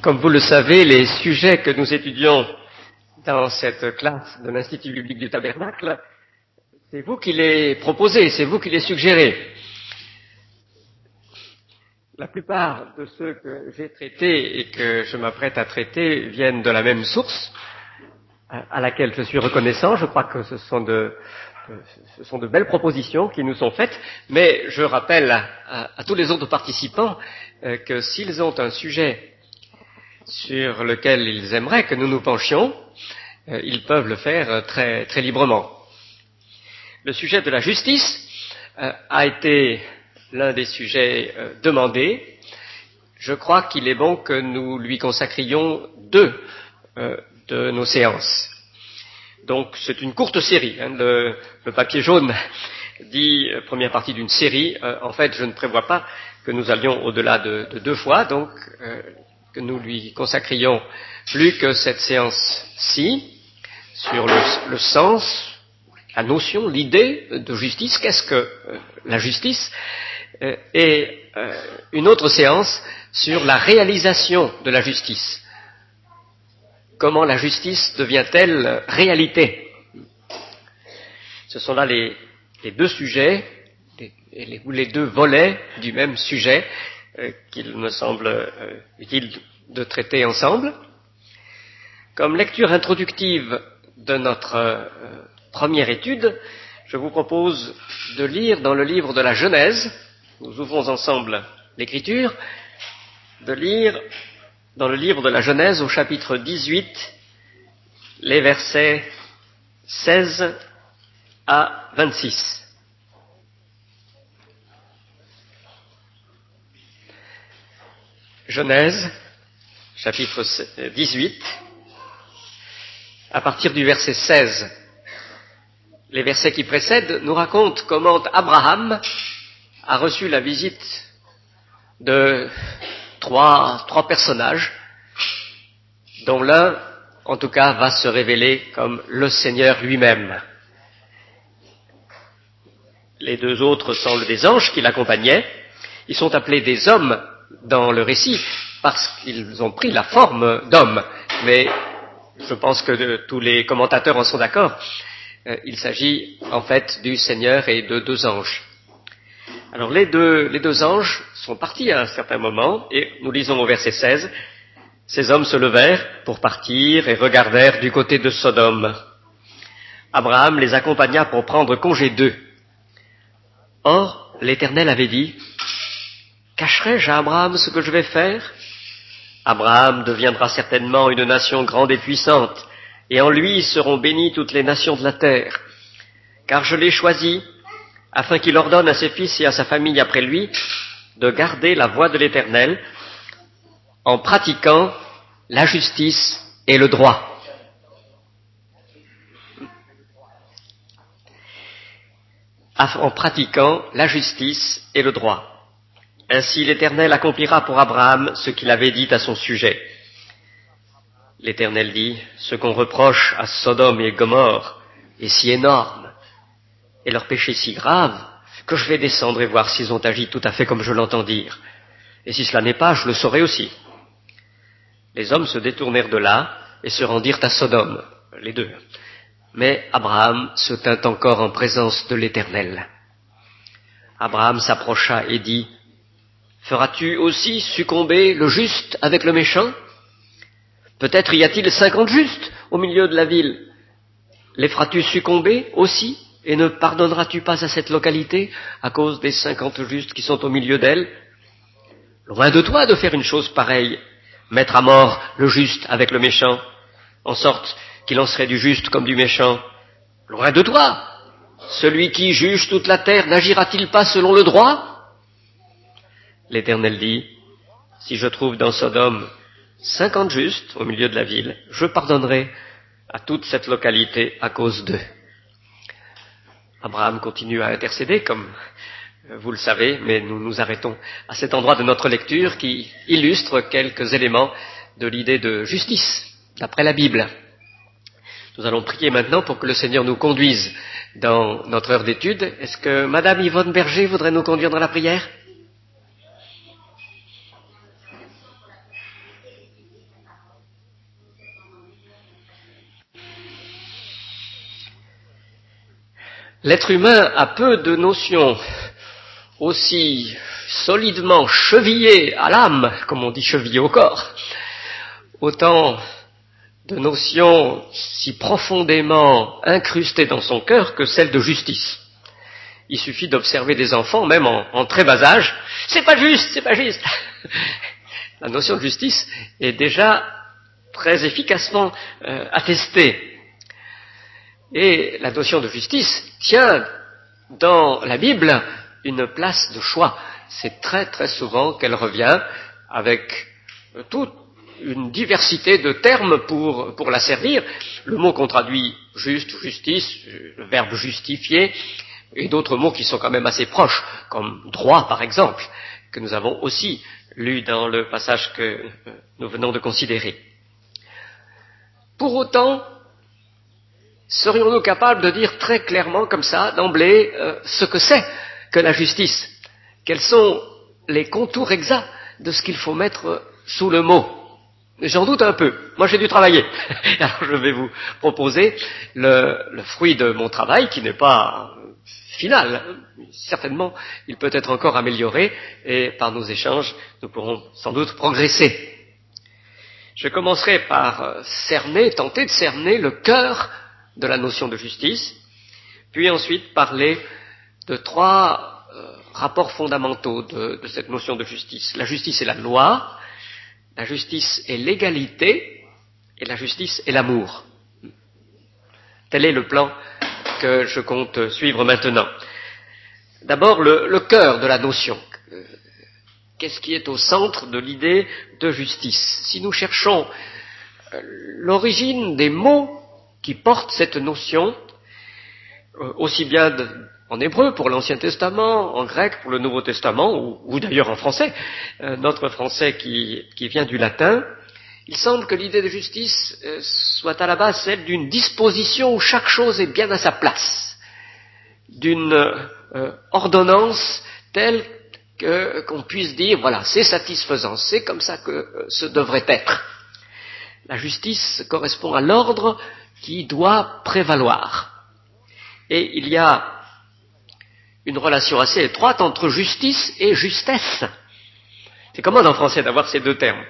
Comme vous le savez, les sujets que nous étudions dans cette classe de l'Institut biblique du Tabernacle, c'est vous qui les proposez, c'est vous qui les suggérez. La plupart de ceux que j'ai traités et que je m'apprête à traiter viennent de la même source, à laquelle je suis reconnaissant. Je crois que ce sont de belles propositions qui nous sont faites, mais je rappelle à tous les autres participants que s'ils ont un sujet sur lequel ils aimeraient que nous nous penchions, ils peuvent le faire très, très librement. Le sujet de la justice a été l'un des sujets demandés. Je crois qu'il est bon que nous lui consacrions 2 de nos séances. Donc c'est une courte série. Le papier jaune dit première partie d'une série. En fait, je ne prévois pas que nous allions au-delà de 2 fois, donc que nous lui consacrions plus que cette séance-ci sur le sens, la notion, l'idée de justice. Qu'est-ce que la justice? Et une autre séance sur la réalisation de la justice. Comment la justice devient-elle réalité? Ce sont là les 2 sujets, les 2 volets du même sujet qu'il me semble utile de traiter ensemble. Comme lecture introductive de notre première étude, je vous propose de lire dans le livre de la Genèse, nous ouvrons ensemble l'Écriture, de lire dans le livre de la Genèse au chapitre 18, les versets 16 à 26. Genèse, chapitre 18, à partir du verset 16. Les versets qui précèdent nous racontent comment Abraham a reçu la visite de trois personnages, dont l'un, en tout cas, va se révéler comme le Seigneur lui-même. Les 2 autres semblent des anges qui l'accompagnaient. Ils sont appelés des hommes dans le récit parce qu'ils ont pris la forme d'hommes. Mais je pense que tous les commentateurs en sont d'accord. Il s'agit en fait du Seigneur et de 2 anges. Alors les deux anges sont partis à un certain moment, et nous lisons au verset 16, « Ces hommes se levèrent pour partir et regardèrent du côté de Sodome. Abraham les accompagna pour prendre congé d'eux. Or, l'Éternel avait dit, « Cacherai-je à Abraham ce que je vais faire? Abraham deviendra certainement une nation grande et puissante, et en lui seront bénies toutes les nations de la terre. Car je l'ai choisi, afin qu'il ordonne à ses fils et à sa famille après lui de garder la voie de l'Éternel en pratiquant la justice et le droit. » En pratiquant la justice et le droit. Ainsi l'Éternel accomplira pour Abraham ce qu'il avait dit à son sujet. L'Éternel dit, ce qu'on reproche à Sodome et Gomorrhe est si énorme, et leur péché si grave, que je vais descendre et voir s'ils ont agi tout à fait comme je l'entends dire. Et si cela n'est pas, je le saurai aussi. Les hommes se détournèrent de là et se rendirent à Sodome, les 2. Mais Abraham se tint encore en présence de l'Éternel. Abraham s'approcha et dit, « Feras-tu aussi succomber le juste avec le méchant? Peut-être y a-t-il 50 justes au milieu de la ville. Les feras-tu succomber aussi, et ne pardonneras-tu pas à cette localité à cause des 50 justes qui sont au milieu d'elle? Loin de toi de faire une chose pareille, mettre à mort le juste avec le méchant, en sorte qu'il en serait du juste comme du méchant. Loin de toi! Celui qui juge toute la terre n'agira-t-il pas selon le droit? L'Éternel dit, si je trouve dans Sodome 50 justes au milieu de la ville, je pardonnerai à toute cette localité à cause d'eux. Abraham continue à intercéder, comme vous le savez, mais nous nous arrêtons à cet endroit de notre lecture qui illustre quelques éléments de l'idée de justice, d'après la Bible. Nous allons prier maintenant pour que le Seigneur nous conduise dans notre heure d'étude. Est-ce que Madame Yvonne Berger voudrait nous conduire dans la prière? L'être humain a peu de notions aussi solidement chevillées à l'âme, comme on dit chevillées au corps, autant de notions si profondément incrustées dans son cœur que celle de justice. Il suffit d'observer des enfants, même en très bas âge, c'est pas juste, c'est pas juste. La notion de justice est déjà très efficacement attestée. Et la notion de justice tient dans la Bible une place de choix. C'est très très souvent qu'elle revient avec toute une diversité de termes pour la servir. Le mot qu'on traduit juste ou justice, le verbe justifier, et d'autres mots qui sont quand même assez proches, comme droit par exemple, que nous avons aussi lu dans le passage que nous venons de considérer. Pour autant, serions-nous capables de dire très clairement comme ça, d'emblée, ce que c'est que la justice? Quels sont les contours exacts de ce qu'il faut mettre sous le mot? J'en doute un peu. Moi, j'ai dû travailler. Alors, je vais vous proposer le fruit de mon travail, qui n'est pas final. Certainement, il peut être encore amélioré, et par nos échanges, nous pourrons sans doute progresser. Je commencerai par tenter de cerner le cœur de la notion de justice, puis ensuite parler de trois rapports fondamentaux de cette notion de justice. La justice est la loi, la justice est l'égalité, et la justice est l'amour. Tel est le plan que je compte suivre maintenant. D'abord, le cœur de la notion. Qu'est-ce qui est au centre de l'idée de justice? Si nous cherchons l'origine des mots qui portent cette notion, aussi bien en hébreu pour l'Ancien Testament, en grec pour le Nouveau Testament, ou d'ailleurs en français, notre français qui vient du latin, il semble que l'idée de justice soit à la base celle d'une disposition où chaque chose est bien à sa place, d'une ordonnance telle qu'on puisse dire, voilà, c'est satisfaisant, c'est comme ça que ce devrait être. La justice correspond à l'ordre qui doit prévaloir. Et il y a une relation assez étroite entre justice et justesse. C'est commode en français d'avoir ces deux termes.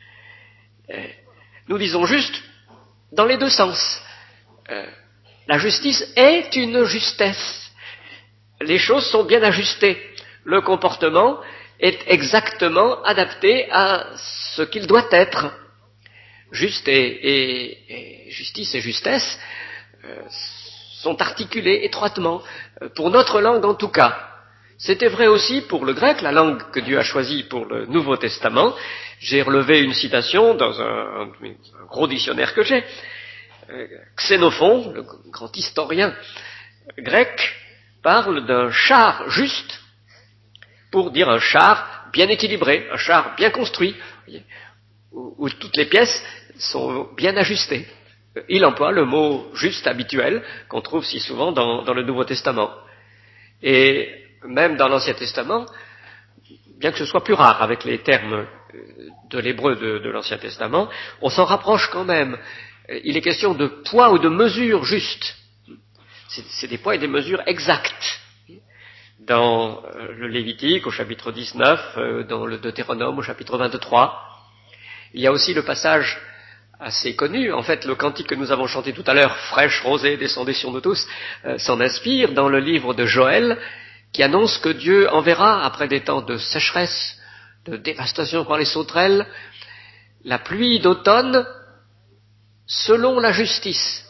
Nous disons juste dans les deux sens. La justice est une justesse. Les choses sont bien ajustées. Le comportement est exactement adapté à ce qu'il doit être. Juste et justice et justesse sont articulés étroitement, pour notre langue en tout cas. C'était vrai aussi pour le grec, la langue que Dieu a choisie pour le Nouveau Testament. J'ai relevé une citation dans un gros dictionnaire que j'ai. Xénophon, le grand historien grec, parle d'un char juste pour dire un char bien équilibré, un char bien construit, où toutes les pièces sont bien ajustées. Il emploie le mot juste habituel qu'on trouve si souvent dans le Nouveau Testament. Et même dans l'Ancien Testament, bien que ce soit plus rare avec les termes de l'hébreu de l'Ancien Testament, on s'en rapproche quand même. Il est question de poids ou de mesures justes. C'est des poids et des mesures exactes. Dans le Lévitique au chapitre 19, dans le Deutéronome au chapitre 23. Il y a aussi le passage assez connu, en fait le cantique que nous avons chanté tout à l'heure, fraîche rosée descendez sur nous tous, s'en inspire dans le livre de Joël, qui annonce que Dieu enverra, après des temps de sécheresse, de dévastation par les sauterelles, la pluie d'automne selon la justice.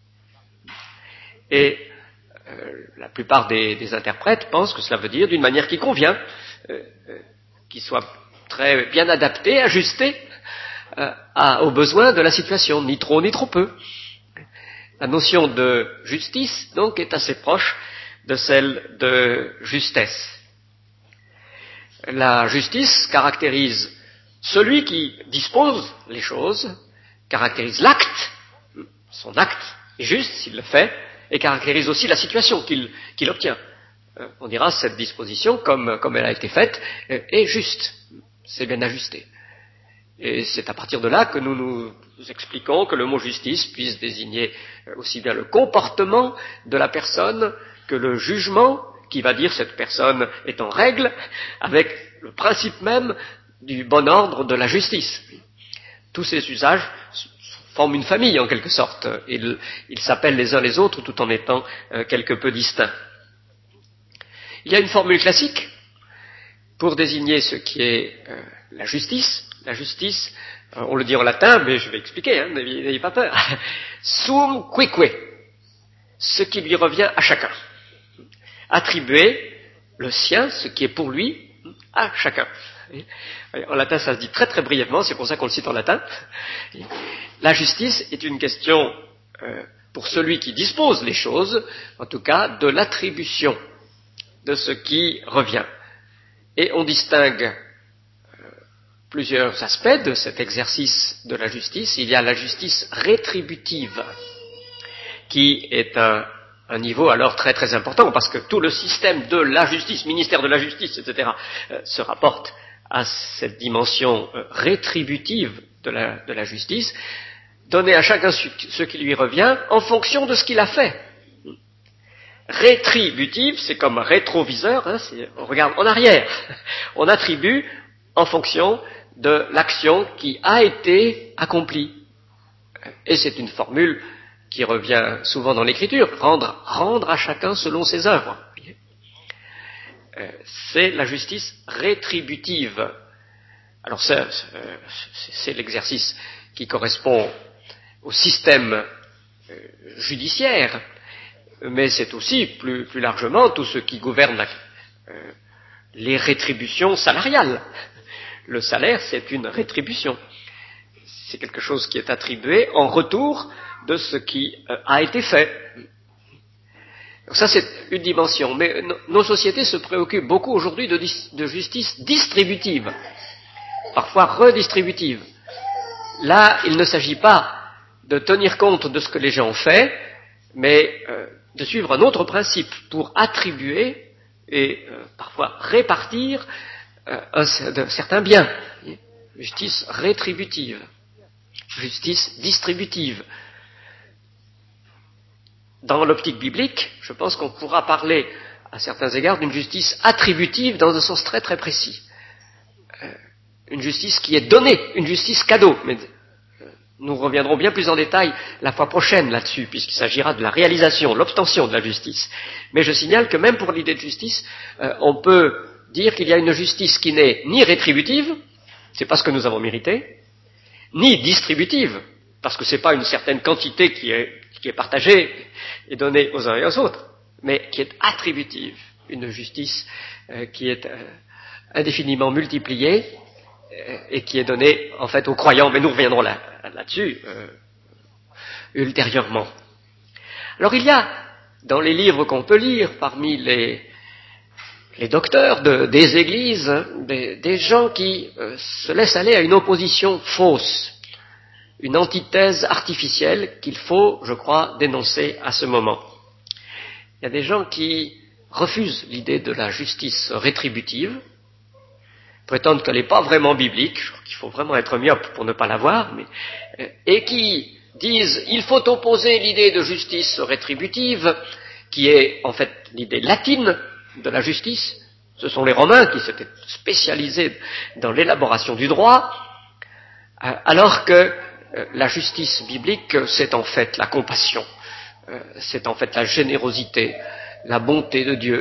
Et la plupart des interprètes pensent que cela veut dire d'une manière qui convient, qui soit très bien adaptée, ajustée aux besoins de la situation, ni trop ni trop peu. La notion de justice, donc, est assez proche de celle de justesse. La justice caractérise celui qui dispose les choses, caractérise l'acte, son acte est juste s'il le fait, et caractérise aussi la situation qu'il obtient. On dira cette disposition, comme elle a été faite, est juste, c'est bien ajusté. Et c'est à partir de là que nous expliquons que le mot justice puisse désigner aussi bien le comportement de la personne que le jugement qui va dire cette personne est en règle avec le principe même du bon ordre de la justice. Tous ces usages forment une famille en quelque sorte. Ils s'appellent les uns les autres tout en étant quelque peu distincts. Il y a une formule classique pour désigner ce qui est la justice. La justice, on le dit en latin, mais je vais expliquer, n'ayez pas peur. Sum quique, ce qui lui revient à chacun. Attribuer le sien, ce qui est pour lui, à chacun. En latin, ça se dit très très brièvement, c'est pour ça qu'on le cite en latin. La justice est une question, pour celui qui dispose les choses, en tout cas, de l'attribution de ce qui revient. Et on distingue plusieurs aspects de cet exercice de la justice. Il y a la justice rétributive, qui est un niveau alors très très important, parce que tout le système de la justice, ministère de la justice, etc., se rapporte à cette dimension rétributive de la justice, donner à chacun ce qui lui revient en fonction de ce qu'il a fait. Rétributive, c'est comme rétroviseur, on regarde en arrière, on attribue en fonction de l'action qui a été accomplie. Et c'est une formule qui revient souvent dans l'Écriture, rendre à chacun selon ses œuvres. C'est la justice rétributive. Alors c'est l'exercice qui correspond au système judiciaire, mais c'est aussi plus largement tout ce qui gouverne les rétributions salariales. Le salaire, c'est une rétribution. C'est quelque chose qui est attribué en retour de ce qui a été fait. Donc ça, c'est une dimension. Mais nos sociétés se préoccupent beaucoup aujourd'hui de justice distributive, parfois redistributive. Là, il ne s'agit pas de tenir compte de ce que les gens ont fait, mais de suivre un autre principe pour attribuer et parfois répartir certains biens. Justice rétributive, justice distributive. Dans l'optique biblique, je pense qu'on pourra parler à certains égards d'une justice attributive dans un sens très très précis. Une justice qui est donnée, une justice cadeau. Mais nous reviendrons bien plus en détail la fois prochaine là-dessus, puisqu'il s'agira de la réalisation, l'obtention de la justice. Mais je signale que même pour l'idée de justice, on peut dire qu'il y a une justice qui n'est ni rétributive, c'est pas ce que nous avons mérité, ni distributive, parce que c'est pas une certaine quantité qui est partagée et donnée aux uns et aux autres, mais qui est attributive, une justice qui est indéfiniment multipliée et qui est donnée en fait aux croyants, mais nous reviendrons là-dessus ultérieurement. Alors il y a dans les livres qu'on peut lire parmi les docteurs des églises, des gens qui se laissent aller à une opposition fausse, une antithèse artificielle qu'il faut, je crois, dénoncer à ce moment. Il y a des gens qui refusent l'idée de la justice rétributive, prétendent qu'elle n'est pas vraiment biblique, qu'il faut vraiment être myope pour ne pas la voir, et qui disent il faut opposer l'idée de justice rétributive, qui est en fait l'idée latine de la justice. Ce sont les Romains qui s'étaient spécialisés dans l'élaboration du droit, alors que la justice biblique, c'est en fait la compassion, c'est en fait la générosité, la bonté de Dieu.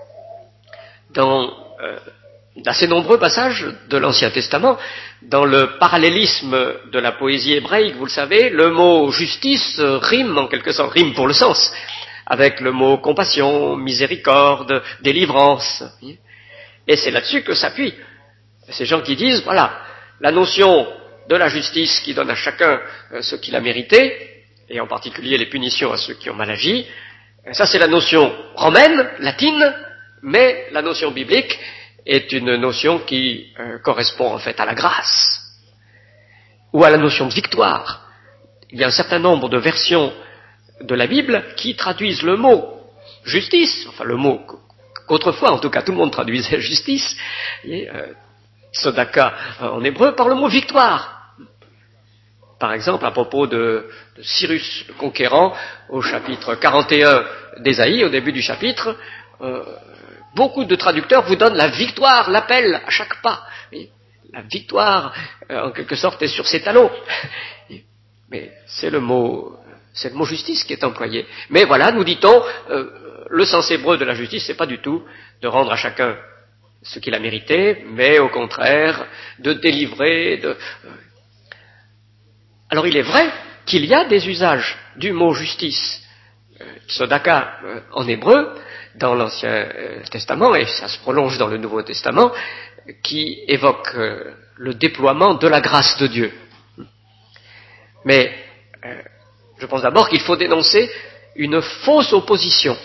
Dans d'assez nombreux passages de l'Ancien Testament, dans le parallélisme de la poésie hébraïque, vous le savez, le mot justice rime en quelque sorte, rime pour le sens, avec le mot compassion, miséricorde, délivrance. Et c'est là-dessus que s'appuient ces gens qui disent, voilà, la notion de la justice qui donne à chacun ce qu'il a mérité, et en particulier les punitions à ceux qui ont mal agi, ça c'est la notion romaine, latine, mais la notion biblique est une notion qui correspond en fait à la grâce, ou à la notion de victoire. Il y a un certain nombre de versions de la Bible qui traduisent le mot justice, enfin le mot qu'autrefois en tout cas tout le monde traduisait justice, Sodaka en hébreu, par le mot victoire. Par exemple, à propos de Cyrus le Conquérant, au chapitre 41 d'Ésaïe, au début du chapitre, beaucoup de traducteurs vous donnent la victoire, l'appel à chaque pas. La victoire, en quelque sorte, est sur ses talons. Mais c'est le mot justice qui est employé. Mais voilà, nous dit-on, le sens hébreu de la justice, c'est pas du tout de rendre à chacun ce qu'il a mérité, mais au contraire, de délivrer, Alors il est vrai qu'il y a des usages du mot justice, tzedaka en hébreu, dans l'Ancien Testament, et ça se prolonge dans le Nouveau Testament, qui évoquent le déploiement de la grâce de Dieu. Mais je pense d'abord qu'il faut dénoncer une fausse opposition.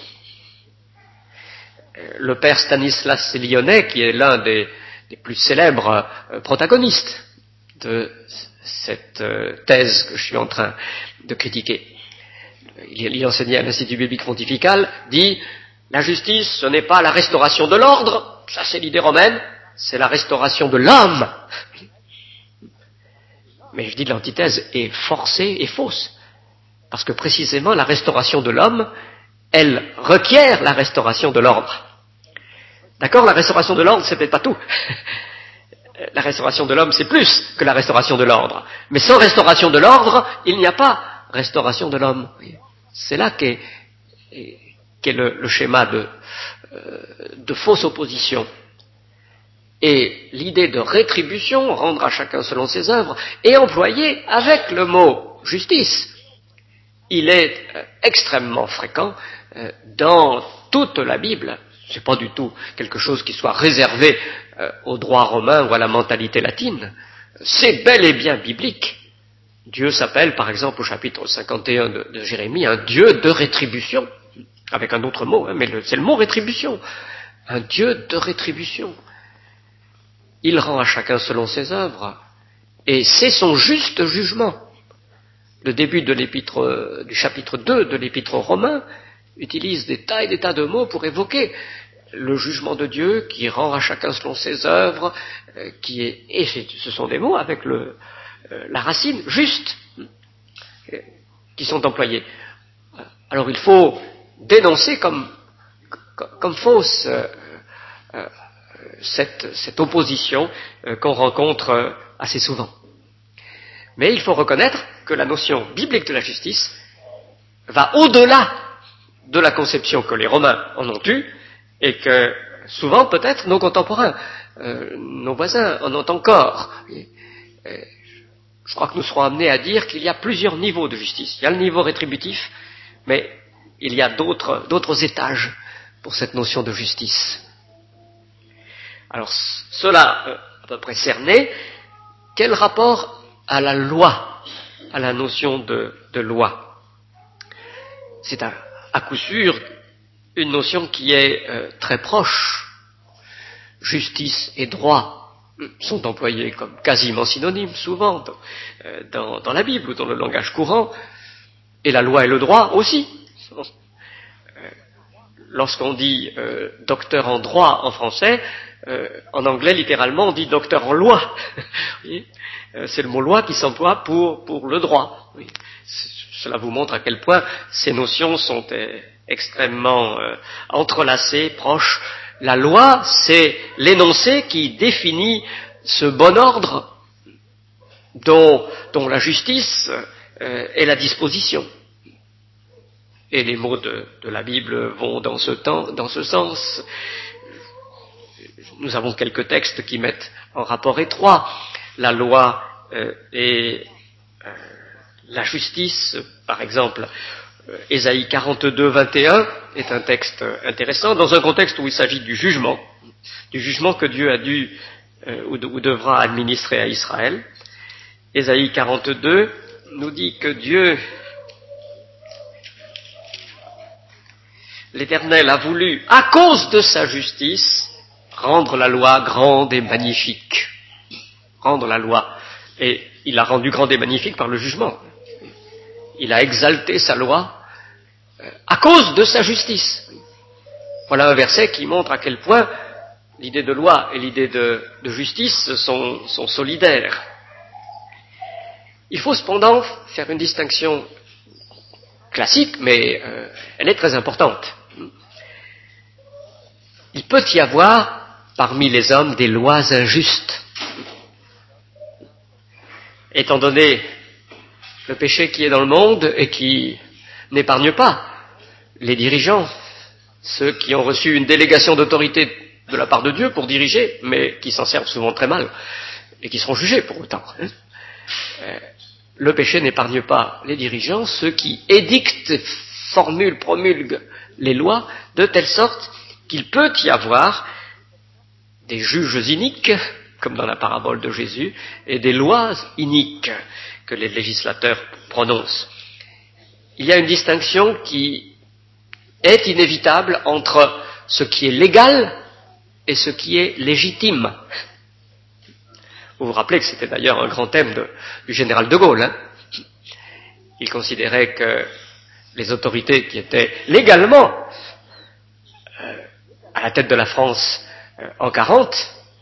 Le père Stanislas Lyonnais, qui est l'un des plus célèbres protagonistes de cette thèse que je suis en train de critiquer, il enseignait à l'Institut biblique pontifical, dit « La justice, ce n'est pas la restauration de l'ordre, ça c'est l'idée romaine, c'est la restauration de l'homme. » Mais je dis que l'antithèse est forcée et fausse, parce que précisément la restauration de l'homme, elle requiert la restauration de l'ordre. D'accord, la restauration de l'ordre, c'est peut-être pas tout. La restauration de l'homme, c'est plus que la restauration de l'ordre. Mais sans restauration de l'ordre, il n'y a pas restauration de l'homme. C'est là qu'est le schéma de fausse opposition. Et l'idée de rétribution, rendre à chacun selon ses œuvres, est employée avec le mot justice. Il est extrêmement fréquent dans toute la Bible. C'est pas du tout quelque chose qui soit réservé au droit romain ou à la mentalité latine. C'est bel et bien biblique. Dieu s'appelle, par exemple, au chapitre 51 de Jérémie, un Dieu de rétribution, avec un autre mot, mais c'est le mot rétribution. Un Dieu de rétribution. Il rend à chacun selon ses œuvres, et c'est son juste jugement. Le début de l'épître, du chapitre 2 de l'épître aux Romains utilise des tas et des tas de mots pour évoquer le jugement de Dieu qui rend à chacun selon ses œuvres, et ce sont des mots avec la racine juste qui sont employés. Alors il faut dénoncer comme fausse cette opposition qu'on rencontre assez souvent. Mais il faut reconnaître que la notion biblique de la justice va au-delà de la conception que les Romains en ont eue et que souvent peut-être nos contemporains, nos voisins en ont encore. Je crois que nous serons amenés à dire qu'il y a plusieurs niveaux de justice. Il y a le niveau rétributif, mais il y a d'autres étages pour cette notion de justice. Alors, cela à peu près cerné, quel rapport à la loi, à la notion de loi? C'est à coup sûr une notion qui est très proche. Justice et droit sont employés comme quasiment synonymes souvent dans la Bible ou dans le langage courant, et la loi et le droit aussi. Lorsqu'on dit docteur en droit en français, en anglais, littéralement, on dit docteur en loi. C'est le mot loi qui s'emploie pour le droit. Oui. Cela vous montre à quel point ces notions sont extrêmement entrelacées, proches. La loi, c'est l'énoncé qui définit ce bon ordre dont la justice est la disposition. Et les mots de la Bible vont dans ce sens. Nous avons quelques textes qui mettent en rapport étroit la loi et la justice. Par exemple, Ésaïe 42, 21 est un texte intéressant dans un contexte où il s'agit du jugement que Dieu a dû ou devra administrer à Israël. Ésaïe 42 nous dit que Dieu, l'Éternel, a voulu, à cause de sa justice, rendre la loi grande et magnifique. Rendre la loi. Et il l'a rendue grande et magnifique par le jugement. Il a exalté sa loi à cause de sa justice. Voilà un verset qui montre à quel point l'idée de loi et l'idée de justice sont solidaires. Il faut cependant faire une distinction classique, mais elle est très importante. Il peut y avoir parmi les hommes des lois injustes. Étant donné le péché qui est dans le monde et qui n'épargne pas les dirigeants, ceux qui ont reçu une délégation d'autorité de la part de Dieu pour diriger, mais qui s'en servent souvent très mal et qui seront jugés pour autant. Le péché n'épargne pas les dirigeants, ceux qui édictent, promulguent les lois de telle sorte qu'il peut y avoir des juges iniques, comme dans la parabole de Jésus, et des lois iniques que les législateurs prononcent. Il y a une distinction qui est inévitable entre ce qui est légal et ce qui est légitime. Vous vous rappelez que c'était d'ailleurs un grand thème du général de Gaulle. Hein. Il considérait que les autorités qui étaient légalement à la tête de la France en 1940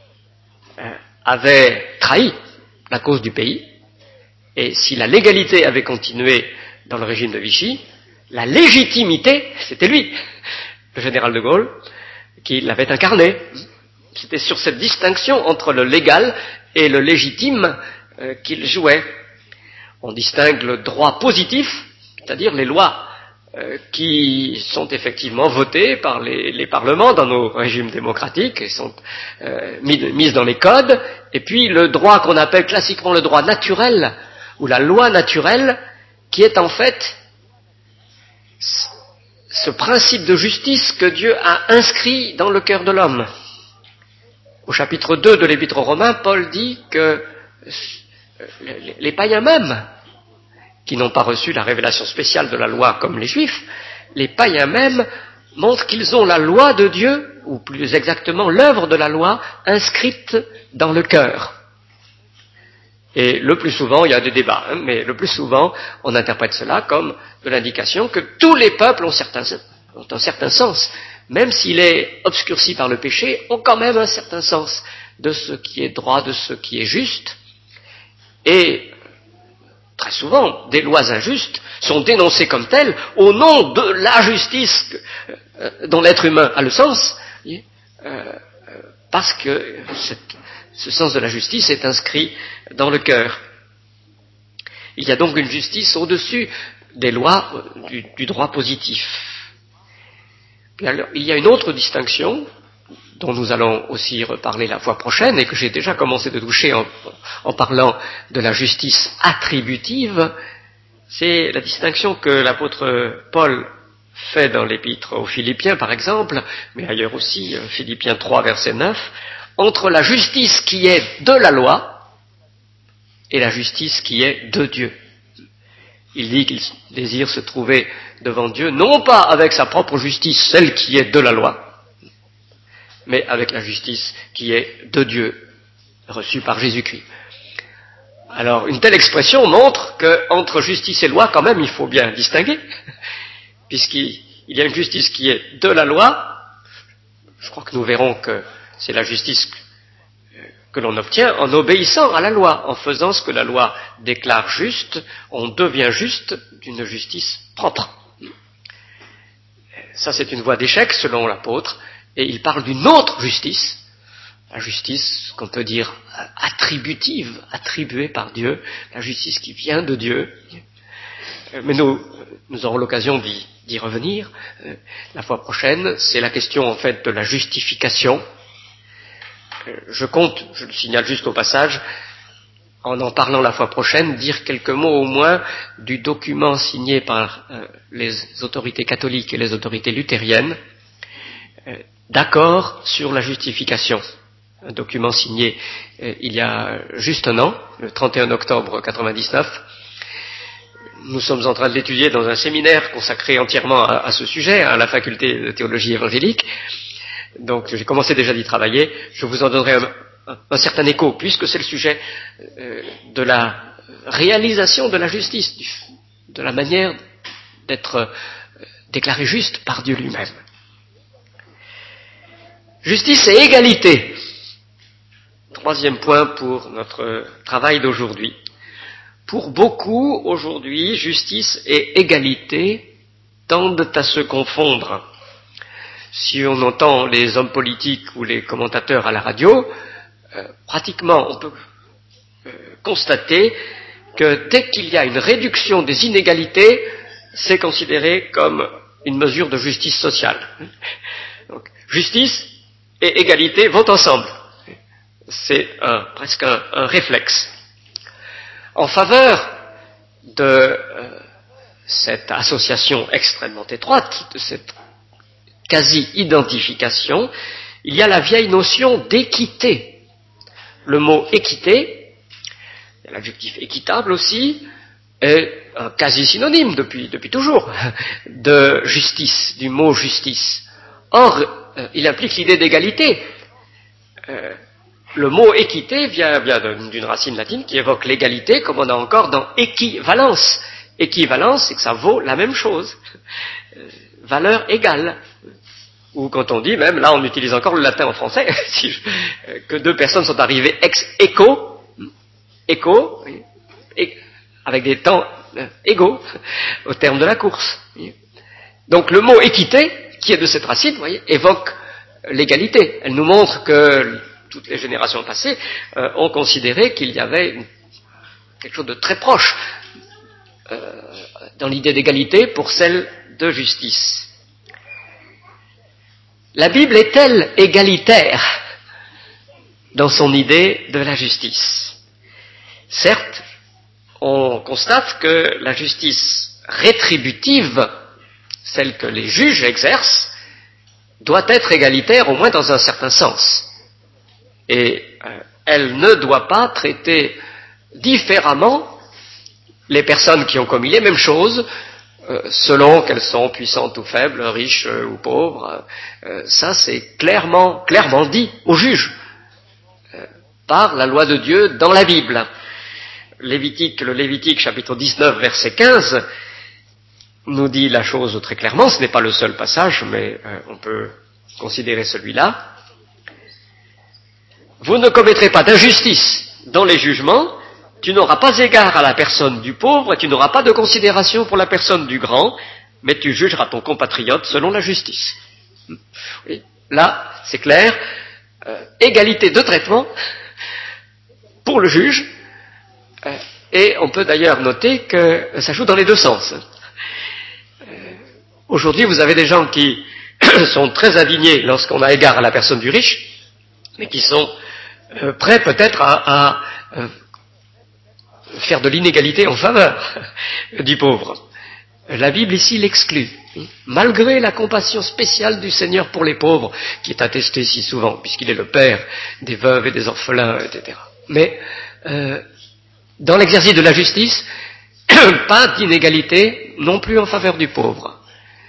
avaient trahi la cause du pays, et si la légalité avait continué dans le régime de Vichy, la légitimité, c'était lui, le général de Gaulle, qui l'avait incarné. C'était sur cette distinction entre le légal et le légitime qu'il jouait. On distingue le droit positif, c'est-à-dire les lois qui sont effectivement votées par les parlements dans nos régimes démocratiques et sont mises dans les codes, et puis le droit qu'on appelle classiquement le droit naturel ou la loi naturelle, qui est en fait ce principe de justice que Dieu a inscrit dans le cœur de l'homme. Au chapitre 2 de l'Épître aux Romains, Paul dit que les païens même, qui n'ont pas reçu la révélation spéciale de la loi comme les Juifs, les païens même montrent qu'ils ont la loi de Dieu, ou plus exactement l'œuvre de la loi, inscrite dans le cœur. Et le plus souvent, il y a des débats, hein, mais le plus souvent, on interprète cela comme de l'indication que tous les peuples ont un certain sens, même s'il est obscurci par le péché, ont quand même un certain sens de ce qui est droit, de ce qui est juste. Et très souvent, des lois injustes sont dénoncées comme telles au nom de la justice dont l'être humain a le sens, parce que ce sens de la justice est inscrit dans le cœur. Il y a donc une justice au-dessus des lois du droit positif. Puis alors, il y a une autre distinction dont nous allons aussi reparler la fois prochaine et que j'ai déjà commencé de toucher en parlant de la justice attributive. C'est la distinction que l'apôtre Paul fait dans l'épître aux Philippiens par exemple, mais ailleurs aussi, Philippiens 3 verset 9, entre la justice qui est de la loi et la justice qui est de Dieu. Il dit qu'il désire se trouver devant Dieu, non pas avec sa propre justice, celle qui est de la loi, mais avec la justice qui est de Dieu, reçue par Jésus-Christ. Alors, une telle expression montre qu'entre justice et loi, quand même, il faut bien distinguer, puisqu'il y a une justice qui est de la loi. Je crois que nous verrons que c'est la justice que l'on obtient en obéissant à la loi, en faisant ce que la loi déclare juste, on devient juste d'une justice propre. Ça, c'est une voie d'échec, selon l'apôtre, et il parle d'une autre justice, la justice qu'on peut dire attributive, attribuée par Dieu, la justice qui vient de Dieu. Mais nous aurons l'occasion d'y revenir. La fois prochaine, c'est la question en fait de la justification. Je compte, je le signale juste au passage, en parlant la fois prochaine, dire quelques mots au moins du document signé par les autorités catholiques et les autorités luthériennes, d'accord sur la justification. Un document signé il y a juste un an, le 31 octobre 1999. Nous sommes en train de l'étudier dans un séminaire consacré entièrement à ce sujet, à la faculté de théologie évangélique. Donc j'ai commencé déjà d'y travailler. Je vous en donnerai un certain écho, puisque c'est le sujet de la réalisation de la justice, de la manière d'être déclaré juste par Dieu lui-même. Justice et égalité. Troisième point pour notre travail d'aujourd'hui. Pour beaucoup, aujourd'hui, justice et égalité tendent à se confondre. Si on entend les hommes politiques ou les commentateurs à la radio, pratiquement on peut constater que dès qu'il y a une réduction des inégalités, c'est considéré comme une mesure de justice sociale. Donc, justice et égalité vont ensemble. C'est presque un réflexe. En faveur de cette association extrêmement étroite, de cette quasi-identification, il y a la vieille notion d'équité. Le mot équité, l'adjectif équitable aussi, est un quasi-synonyme depuis toujours de justice, du mot justice. Or, il implique l'idée d'égalité. Le mot équité vient d'une racine latine qui évoque l'égalité, comme on a encore dans équivalence. Équivalence, c'est que ça vaut la même chose. Valeur égale. Ou quand on dit, même là on utilise encore le latin en français, que deux personnes sont arrivées ex aequo, avec des temps égaux au terme de la course. Donc le mot équité, qui est de cette racine, vous voyez, évoque l'égalité. Elle nous montre que toutes les générations passées ont considéré qu'il y avait quelque chose de très proche dans l'idée d'égalité pour celle de justice. La Bible est-elle égalitaire dans son idée de la justice? Certes, on constate que la justice rétributive, celle que les juges exercent, doit être égalitaire au moins dans un certain sens. Et elle ne doit pas traiter différemment les personnes qui ont commis les mêmes choses, selon qu'elles sont puissantes ou faibles, riches ou pauvres. Ça, c'est clairement dit aux juges par la loi de Dieu dans la Bible. Le Lévitique chapitre 19 verset 15 nous dit la chose très clairement. Ce n'est pas le seul passage, mais on peut considérer celui-là. Vous ne commettrez pas d'injustice dans les jugements, tu n'auras pas égard à la personne du pauvre et tu n'auras pas de considération pour la personne du grand, mais tu jugeras ton compatriote selon la justice. Oui, là, c'est clair, égalité de traitement pour le juge, et on peut d'ailleurs noter que ça joue dans les deux sens. Aujourd'hui, vous avez des gens qui sont très indignés lorsqu'on a égard à la personne du riche, mais qui sont prêts peut-être à faire de l'inégalité en faveur du pauvre. La Bible ici l'exclut, malgré la compassion spéciale du Seigneur pour les pauvres, qui est attestée si souvent, puisqu'il est le Père des veuves et des orphelins, etc. Mais dans l'exercice de la justice, pas d'inégalité non plus en faveur du pauvre.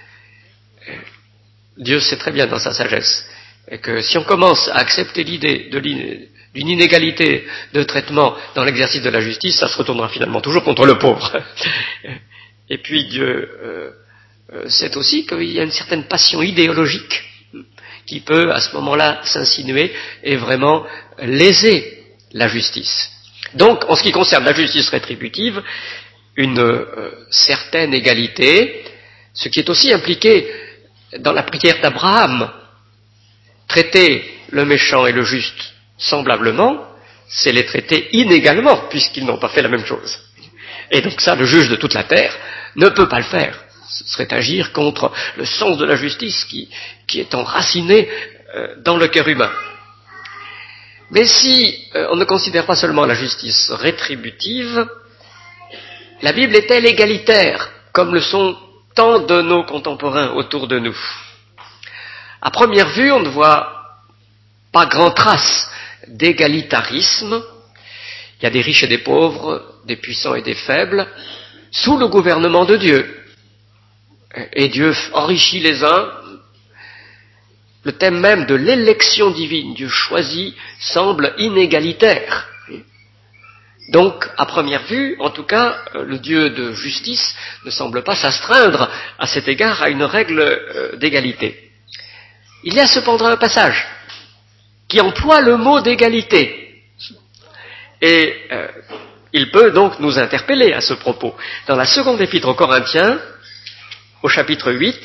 Dieu sait très bien dans sa sagesse que si on commence à accepter l'idée d'une inégalité de traitement dans l'exercice de la justice, ça se retournera finalement toujours contre le pauvre. Et puis Dieu sait aussi qu'il y a une certaine passion idéologique qui peut à ce moment-là s'insinuer et vraiment léser la justice. Donc, en ce qui concerne la justice rétributive, une certaine égalité, ce qui est aussi impliqué dans la prière d'Abraham, traiter le méchant et le juste semblablement, c'est les traiter inégalement, puisqu'ils n'ont pas fait la même chose. Et donc ça, le juge de toute la terre ne peut pas le faire. Ce serait agir contre le sens de la justice qui est enraciné dans le cœur humain. Mais si on ne considère pas seulement la justice rétributive, la Bible est-elle égalitaire, comme le sont tant de nos contemporains autour de nous? À première vue, on ne voit pas grand trace d'égalitarisme. Il y a des riches et des pauvres, des puissants et des faibles, sous le gouvernement de Dieu. Et Dieu enrichit les uns. Le thème même de l'élection divine, Dieu choisit, semble inégalitaire. Donc, à première vue, en tout cas, le Dieu de justice ne semble pas s'astreindre à cet égard à une règle d'égalité. Il y a cependant un passage qui emploie le mot d'égalité. Et Il peut donc nous interpeller à ce propos. Dans la seconde épître aux Corinthiens, au chapitre 8,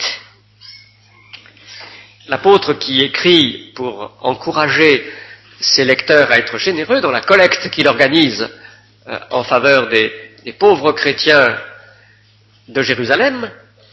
l'apôtre qui écrit pour encourager ses lecteurs à être généreux dans la collecte qu'il organise en faveur des pauvres chrétiens de Jérusalem,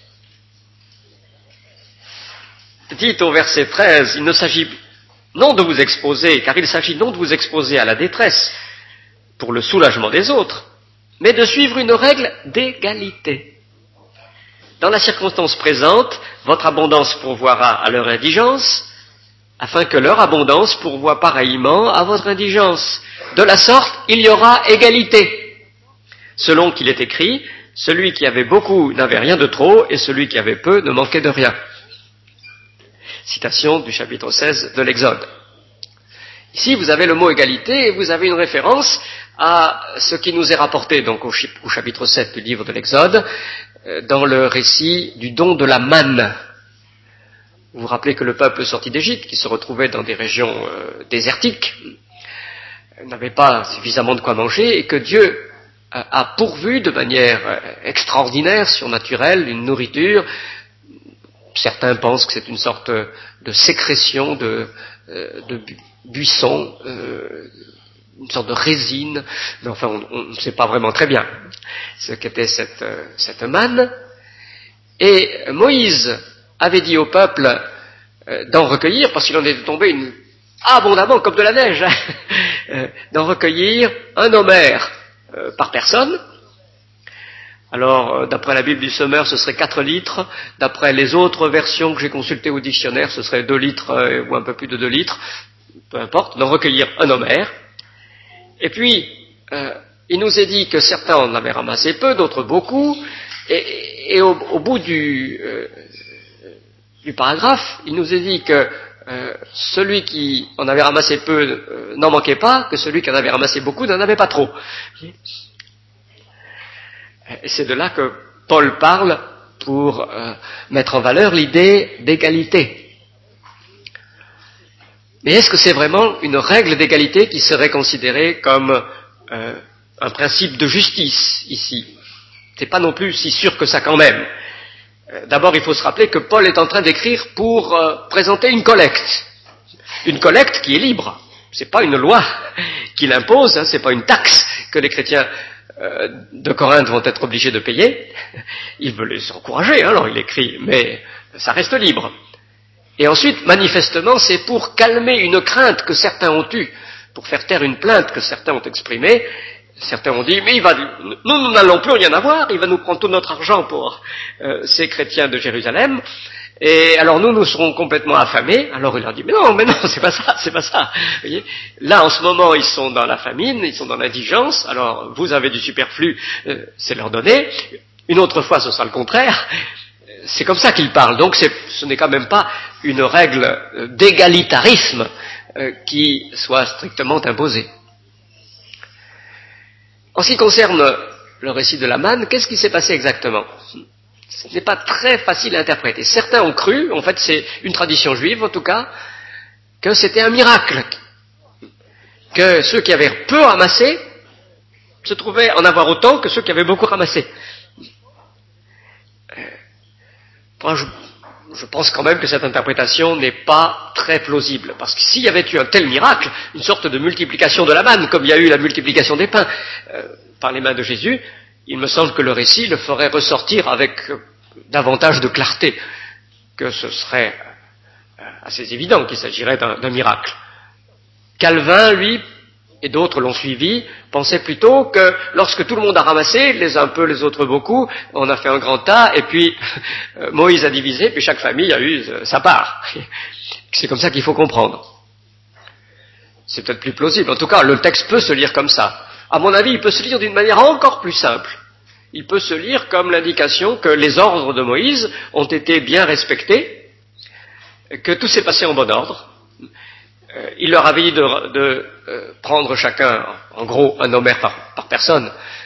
dit au verset 13, il ne s'agit non de vous exposer, car il s'agit non de vous exposer à la détresse pour le soulagement des autres, mais de suivre une règle d'égalité. Dans la circonstance présente, votre abondance pourvoira à leur indigence, afin que leur abondance pourvoie pareillement à votre indigence. De la sorte, il y aura égalité. Selon qu'il est écrit, celui qui avait beaucoup n'avait rien de trop, et celui qui avait peu ne manquait de rien. Citation du chapitre 16 de l'Exode. Ici, vous avez le mot égalité, et vous avez une référence à ce qui nous est rapporté donc au chapitre 7 du livre de l'Exode, dans le récit du don de la manne. Vous vous rappelez que le peuple sorti d'Égypte, qui se retrouvait dans des régions désertiques, n'avait pas suffisamment de quoi manger, et que Dieu a pourvu de manière extraordinaire, surnaturelle, une nourriture. Certains pensent que c'est une sorte de sécrétion de buisson, une sorte de résine, mais enfin on ne sait pas vraiment très bien ce qu'était cette manne. Et Moïse avait dit au peuple d'en recueillir, parce qu'il en était tombé abondamment comme de la neige, d'en recueillir un homère par personne. Alors, d'après la Bible du Semeur, ce serait 4 litres. D'après les autres versions que j'ai consultées au dictionnaire, ce serait 2 litres ou un peu plus de 2 litres. Peu importe, d'en recueillir un homère. Et puis, il nous est dit que certains en avaient ramassé peu, d'autres beaucoup. Et au bout du paragraphe, il nous est dit que celui qui en avait ramassé peu n'en manquait pas, que celui qui en avait ramassé beaucoup n'en avait pas trop. Et c'est de là que Paul parle pour mettre en valeur l'idée d'égalité. Mais est-ce que c'est vraiment une règle d'égalité qui serait considérée comme un principe de justice ici? C'est pas non plus si sûr que ça quand même. D'abord, il faut se rappeler que Paul est en train d'écrire pour présenter une collecte qui est libre. C'est pas une loi qu'il impose, hein, c'est pas une taxe que les chrétiens de Corinthe vont être obligés de payer. Il veut les encourager, hein, alors il écrit, mais ça reste libre. Et ensuite, manifestement, c'est pour calmer une crainte que certains ont eue, pour faire taire une plainte que certains ont exprimée. Certains ont dit, mais nous n'allons plus rien avoir, il va nous prendre tout notre argent pour ces chrétiens de Jérusalem, et alors nous serons complètement affamés. Alors il leur dit, mais non, c'est pas ça. Vous voyez, là, en ce moment, ils sont dans la famine, ils sont dans l'indigence, alors vous avez du superflu, c'est leur donner. Une autre fois, ce sera le contraire. C'est comme ça qu'ils parlent. Donc ce n'est quand même pas une règle d'égalitarisme qui soit strictement imposée. En ce qui concerne le récit de la manne, qu'est-ce qui s'est passé exactement? Ce n'est pas très facile à interpréter. Certains ont cru, en fait c'est une tradition juive en tout cas, que c'était un miracle, que ceux qui avaient peu ramassé se trouvaient en avoir autant que ceux qui avaient beaucoup ramassé. Moi, je pense quand même que cette interprétation n'est pas très plausible, parce que s'il y avait eu un tel miracle, une sorte de multiplication de la manne, comme il y a eu la multiplication des pains par les mains de Jésus, il me semble que le récit le ferait ressortir avec davantage de clarté, que ce serait assez évident qu'il s'agirait d'un miracle. Calvin, lui, et d'autres l'ont suivi, pensaient plutôt que lorsque tout le monde a ramassé, les uns peu, les autres beaucoup, on a fait un grand tas, et puis Moïse a divisé, puis chaque famille a eu sa part. C'est comme ça qu'il faut comprendre. C'est peut-être plus plausible. En tout cas, le texte peut se lire comme ça. À mon avis, il peut se lire d'une manière encore plus simple. Il peut se lire comme l'indication que les ordres de Moïse ont été bien respectés, que tout s'est passé en bon ordre. Il leur avait dit de prendre chacun, en gros, un homère par personne,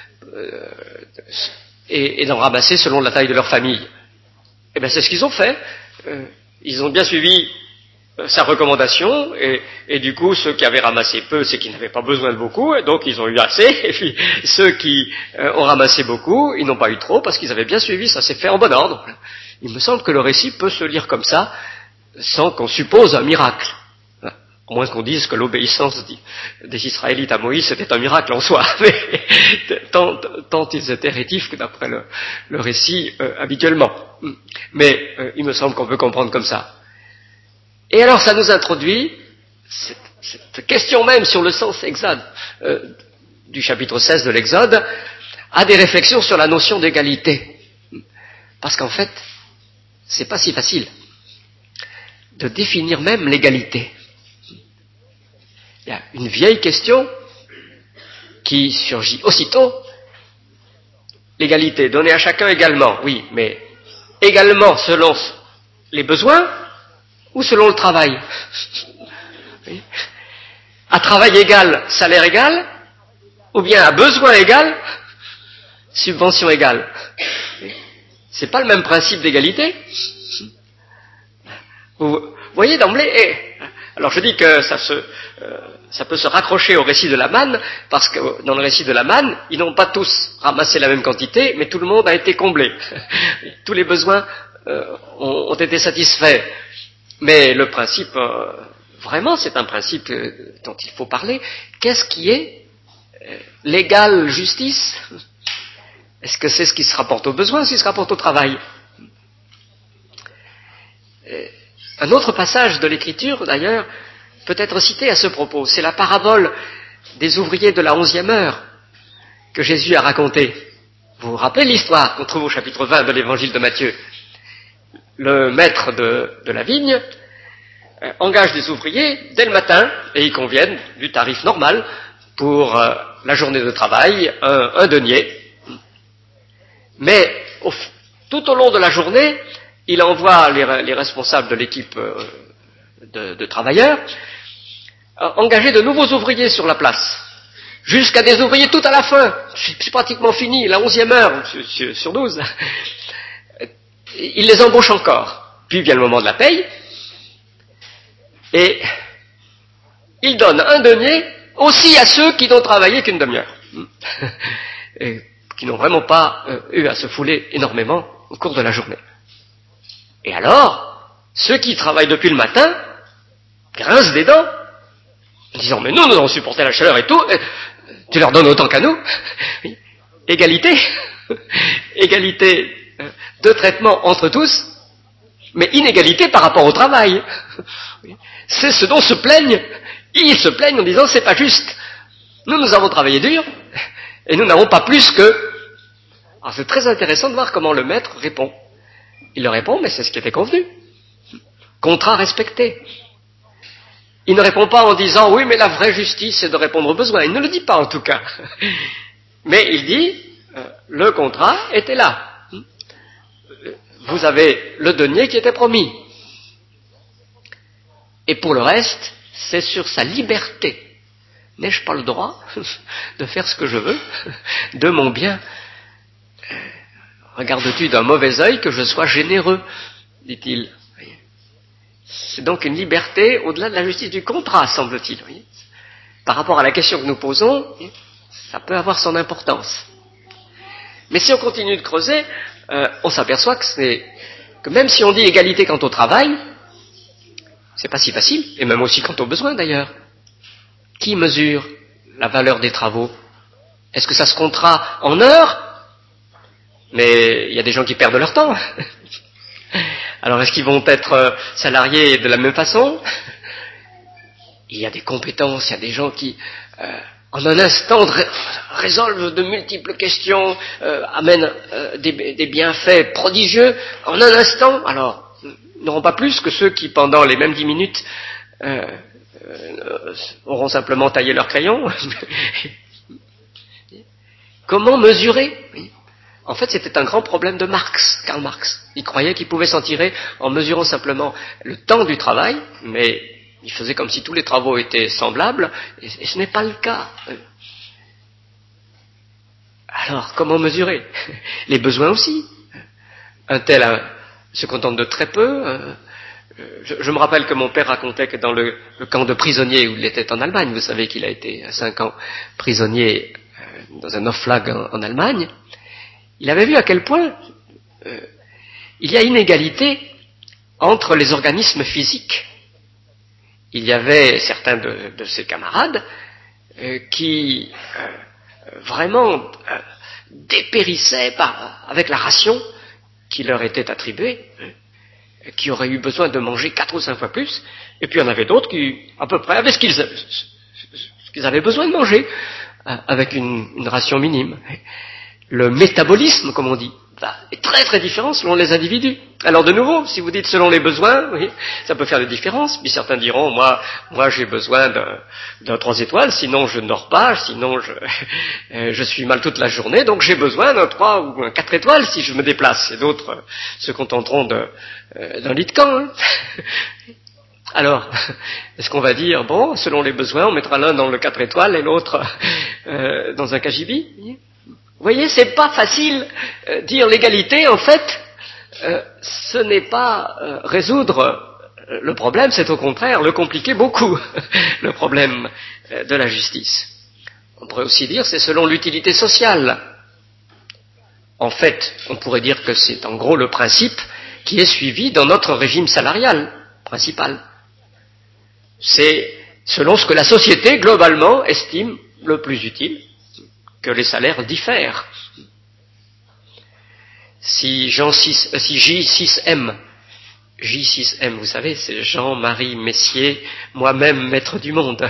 et d'en ramasser selon la taille de leur famille. Eh bien, c'est ce qu'ils ont fait. Ils ont bien suivi sa recommandation, et du coup, ceux qui avaient ramassé peu, c'est qu'ils n'avaient pas besoin de beaucoup, et donc ils ont eu assez, et puis ceux qui ont ramassé beaucoup, ils n'ont pas eu trop, parce qu'ils avaient bien suivi, ça s'est fait en bon ordre. Il me semble que le récit peut se lire comme ça, sans qu'on suppose un miracle. À moins qu'on dise que l'obéissance des Israélites à Moïse, c'était un miracle en soi, mais tant ils étaient rétifs que d'après le récit habituellement. Mais il me semble qu'on peut comprendre comme ça. Et alors ça nous introduit, cette question même sur le sens exact du chapitre 16 de l'Exode, à des réflexions sur la notion d'égalité. Parce qu'en fait, c'est pas si facile de définir même l'égalité. Il y a une vieille question qui surgit aussitôt. L'égalité, donnée à chacun également, oui, mais également selon les besoins ou selon le travail. Oui. À travail égal, salaire égal, ou bien à besoin égal, subvention égale. C'est pas le même principe d'égalité. Vous voyez d'emblée, alors je dis que ça peut se raccrocher au récit de la manne, parce que dans le récit de la manne, ils n'ont pas tous ramassé la même quantité, mais tout le monde a été comblé. Tous les besoins ont été satisfaits. Mais le principe, vraiment, c'est un principe dont il faut parler. Qu'est-ce qui est l'égale justice? Est-ce que c'est ce qui se rapporte aux besoins ou ce qui se rapporte au travail? Un autre passage de l'Écriture, d'ailleurs, peut être cité à ce propos. C'est la parabole des ouvriers de la 11e heure que Jésus a racontée. Vous vous rappelez l'histoire qu'on trouve au chapitre 20 de l'Évangile de Matthieu? Le maître de la vigne engage des ouvriers dès le matin et ils conviennent du tarif normal pour la journée de travail, un denier. Mais tout au long de la journée, il envoie les responsables de l'équipe de travailleurs engager de nouveaux ouvriers sur la place, jusqu'à des ouvriers tout à la fin. C'est pratiquement fini, la 11e heure sur 12. Il les embauche encore. Puis vient le moment de la paye, et il donne un denier aussi à ceux qui n'ont travaillé qu'une demi-heure, et qui n'ont vraiment pas eu à se fouler énormément au cours de la journée. Et alors, ceux qui travaillent depuis le matin grincent des dents, en disant « Mais nous avons supporté la chaleur et tout, tu leur donnes autant qu'à nous. » Égalité, égalité de traitement entre tous, mais inégalité par rapport au travail. C'est ce dont se plaignent. Ils se plaignent en disant « C'est pas juste. Nous avons travaillé dur, et nous n'avons pas plus que... » Alors c'est très intéressant de voir comment le maître répond. Il leur répond, mais c'est ce qui était convenu. Contrat respecté. Il ne répond pas en disant, oui, mais la vraie justice, c'est de répondre aux besoins. Il ne le dit pas, en tout cas. Mais il dit, le contrat était là. Vous avez le denier qui était promis. Et pour le reste, c'est sur sa liberté. N'ai-je pas le droit de faire ce que je veux de mon bien? Regardes-tu d'un mauvais œil que je sois généreux, dit-il. C'est donc une liberté au-delà de la justice du contrat, semble-t-il. Par rapport à la question que nous posons, ça peut avoir son importance. Mais si on continue de creuser, on s'aperçoit que même si on dit égalité quant au travail, c'est pas si facile, et même aussi quant aux besoins d'ailleurs. Qui mesure la valeur des travaux? Est-ce que ça se comptera en heures? Mais il y a des gens qui perdent leur temps. Alors est-ce qu'ils vont être salariés de la même façon? Il y a des compétences, il y a des gens qui, en un instant, résolvent de multiples questions, amènent des bienfaits prodigieux, en un instant. Alors, n'auront pas plus que ceux qui, pendant les mêmes 10 minutes, auront simplement taillé leur crayon. Comment mesurer? En fait, c'était un grand problème de Karl Marx. Il croyait qu'il pouvait s'en tirer en mesurant simplement le temps du travail, mais il faisait comme si tous les travaux étaient semblables, et ce n'est pas le cas. Alors, comment mesurer? Les besoins aussi. Un tel se contente de très peu, Je me rappelle que mon père racontait que dans le camp de prisonniers où il était en Allemagne, vous savez qu'il a été 5 ans prisonnier dans un Oflag en Allemagne, il avait vu à quel point il y a inégalité entre les organismes physiques. Il y avait certains de ses camarades qui vraiment dépérissaient avec la ration qui leur était attribuée, qui auraient eu besoin de manger 4 ou 5 fois plus, et puis il y en avait d'autres qui, à peu près, avaient ce qu'ils avaient besoin de manger, avec une ration minime. Le métabolisme, comme on dit, est très très différent selon les individus. Alors de nouveau, si vous dites selon les besoins, oui, ça peut faire des différences. Puis certains diront, moi j'ai besoin d'un 3 étoiles, sinon je ne dors pas, sinon je suis mal toute la journée, donc j'ai besoin d'un 3 ou un 4 étoiles si je me déplace. Et d'autres se contenteront d'un lit de camp. Hein. Alors, est-ce qu'on va dire, bon, selon les besoins, on mettra l'un dans le 4 étoiles et l'autre dans un cagibi? Vous voyez, c'est pas facile. Dire l'égalité, en fait, ce n'est pas résoudre le problème, c'est au contraire le compliquer beaucoup, le problème de la justice. On pourrait aussi dire c'est selon l'utilité sociale. En fait, on pourrait dire que c'est en gros le principe qui est suivi dans notre régime salarial principal. C'est selon ce que la société, globalement, estime le plus utile, que les salaires diffèrent. Si J6M, vous savez, c'est Jean-Marie Messier, moi-même maître du monde,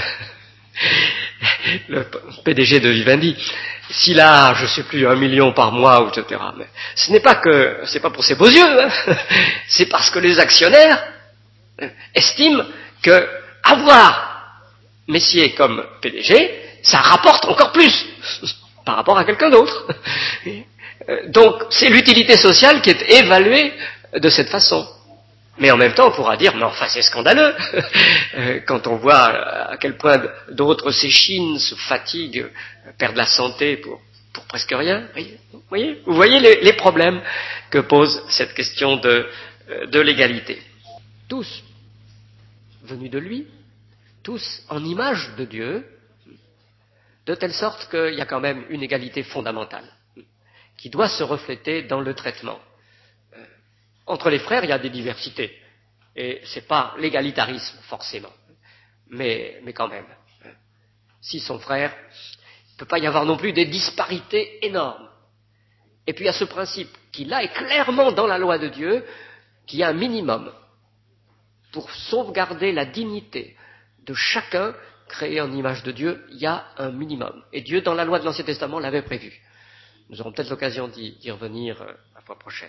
le PDG de Vivendi, s'il a, je sais plus, 1 million par mois, etc. Mais c'est pas pour ses beaux yeux, hein, c'est parce que les actionnaires estiment que avoir Messier comme PDG, ça rapporte encore plus par rapport à quelqu'un d'autre. Donc, c'est l'utilité sociale qui est évaluée de cette façon. Mais en même temps, on pourra dire, mais enfin, c'est scandaleux, quand on voit à quel point d'autres s'échinent, se fatiguent, perdent la santé pour presque rien. Vous voyez les problèmes que pose cette question de l'égalité. Tous venus de lui, tous en image de Dieu, de telle sorte qu'il y a quand même une égalité fondamentale qui doit se refléter dans le traitement. Entre les frères, il y a des diversités, et c'est pas l'égalitarisme forcément, mais quand même. Si son frère, il ne peut pas y avoir non plus des disparités énormes. Et puis il y a ce principe qui là est clairement dans la loi de Dieu, qu'il y a un minimum pour sauvegarder la dignité de chacun créé en image de Dieu, il y a un minimum. Et Dieu, dans la loi de l'Ancien Testament, l'avait prévu. Nous aurons peut-être l'occasion d'y revenir la fois prochaine.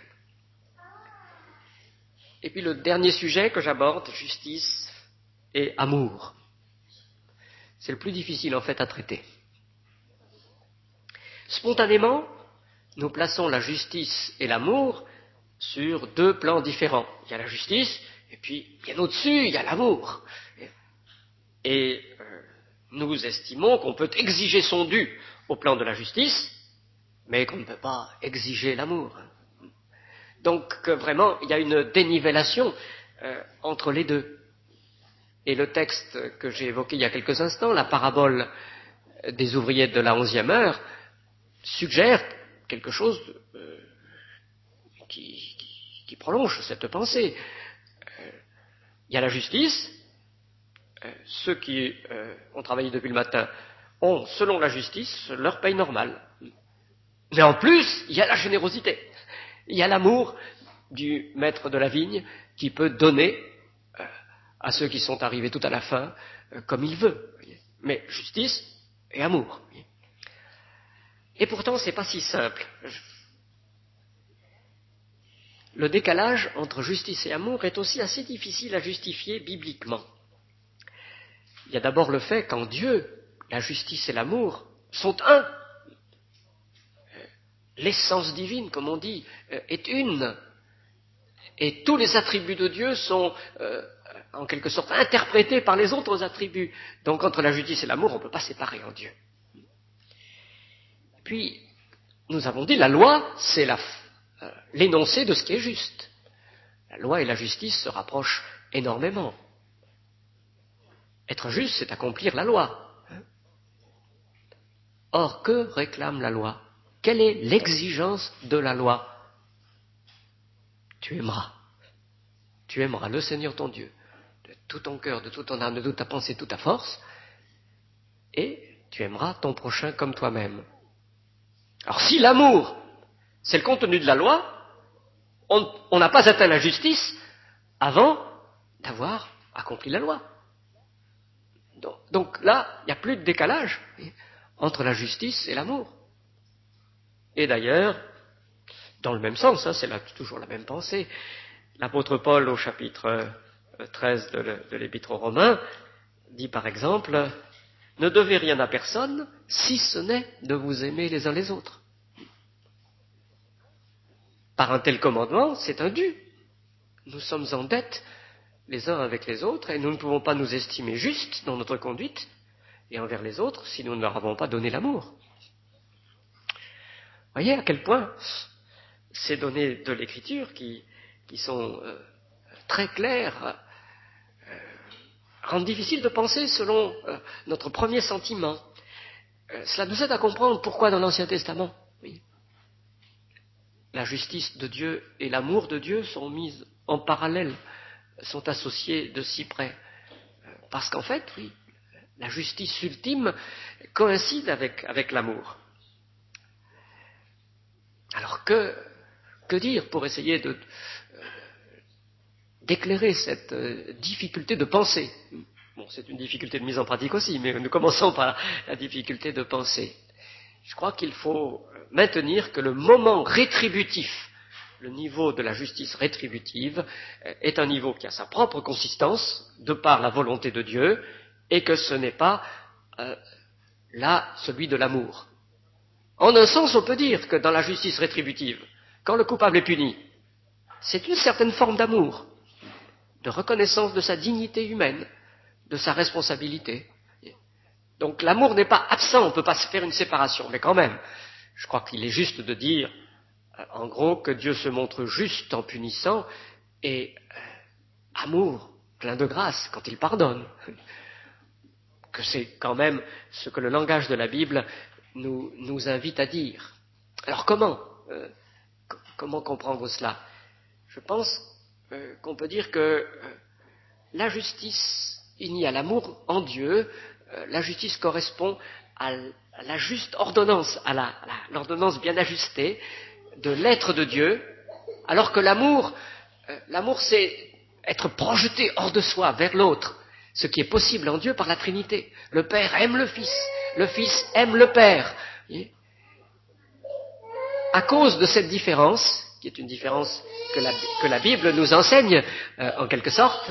Et puis le dernier sujet que j'aborde, justice et amour. C'est le plus difficile en fait à traiter. Spontanément, nous plaçons la justice et l'amour sur 2 plans différents. Il y a la justice, et puis bien au-dessus, il y a l'amour. Et nous estimons qu'on peut exiger son dû au plan de la justice, mais qu'on ne peut pas exiger l'amour. Donc vraiment, il y a une dénivellation entre les deux. Et le texte que j'ai évoqué il y a quelques instants, la parabole des ouvriers de la 11e heure, suggère quelque chose qui prolonge cette pensée. Il y a la justice, ceux qui ont travaillé depuis le matin ont, selon la justice, leur paye normale. Mais en plus, il y a la générosité. Il y a l'amour du maître de la vigne qui peut donner à ceux qui sont arrivés tout à la fin comme il veut. Mais justice et amour. Et pourtant, c'est pas si simple. Le décalage entre justice et amour est aussi assez difficile à justifier bibliquement. Il y a d'abord le fait qu'en Dieu, la justice et l'amour sont un. L'essence divine, comme on dit, est une. Et tous les attributs de Dieu sont, en quelque sorte, interprétés par les autres attributs. Donc, entre la justice et l'amour, on ne peut pas séparer en Dieu. Puis, nous avons dit, la loi, c'est l'énoncé de ce qui est juste. La loi et la justice se rapprochent énormément. Être juste, c'est accomplir la loi. Or, que réclame la loi? Quelle est l'exigence de la loi? Tu aimeras. Tu aimeras le Seigneur ton Dieu de tout ton cœur, de toute ton âme, de toute ta pensée, de toute ta force, et tu aimeras ton prochain comme toi-même. Alors si l'amour, c'est le contenu de la loi, on n'a pas atteint la justice avant d'avoir accompli la loi. Donc là, il n'y a plus de décalage entre la justice et l'amour. Et d'ailleurs, dans le même sens, c'est toujours la même pensée, l'apôtre Paul au chapitre 13 de l'Épître aux Romains dit par exemple, ne devez rien à personne si ce n'est de vous aimer les uns les autres. Par un tel commandement, c'est un dû. Nous sommes en dette les uns avec les autres et nous ne pouvons pas nous estimer justes dans notre conduite et envers les autres si nous ne leur avons pas donné l'amour. Voyez à quel point ces données de l'Écriture qui sont très claires rendent difficile de penser selon notre premier sentiment. Cela nous aide à comprendre pourquoi dans l'Ancien Testament, la justice de Dieu et l'amour de Dieu sont mises en parallèle, sont associés de si près. Parce qu'en fait, la justice ultime coïncide avec l'amour. Alors que dire pour essayer d'éclairer cette difficulté de penser? Bon, c'est une difficulté de mise en pratique aussi, mais nous commençons par la difficulté de penser. Je crois qu'il faut maintenir que le moment rétributif, le niveau de la justice rétributive, est un niveau qui a sa propre consistance, de par la volonté de Dieu, et que ce n'est pas là celui de l'amour. En un sens, on peut dire que dans la justice rétributive, quand le coupable est puni, c'est une certaine forme d'amour, de reconnaissance de sa dignité humaine, de sa responsabilité. Donc l'amour n'est pas absent, on ne peut pas se faire une séparation, mais quand même, je crois qu'il est juste de dire, en gros, que Dieu se montre juste en punissant et amour, plein de grâce, quand il pardonne. Que c'est quand même ce que le langage de la Bible nous invite à dire. Alors comment comprendre cela? Je pense qu'on peut dire que la justice unie à l'amour en Dieu, la justice correspond à la juste ordonnance, à l'ordonnance bien ajustée de l'être de Dieu, alors que l'amour c'est être projeté hors de soi, vers l'autre, ce qui est possible en Dieu par la Trinité. Le Père aime le Fils aime le Père. À cause de cette différence, qui est une différence que la Bible nous enseigne en quelque sorte,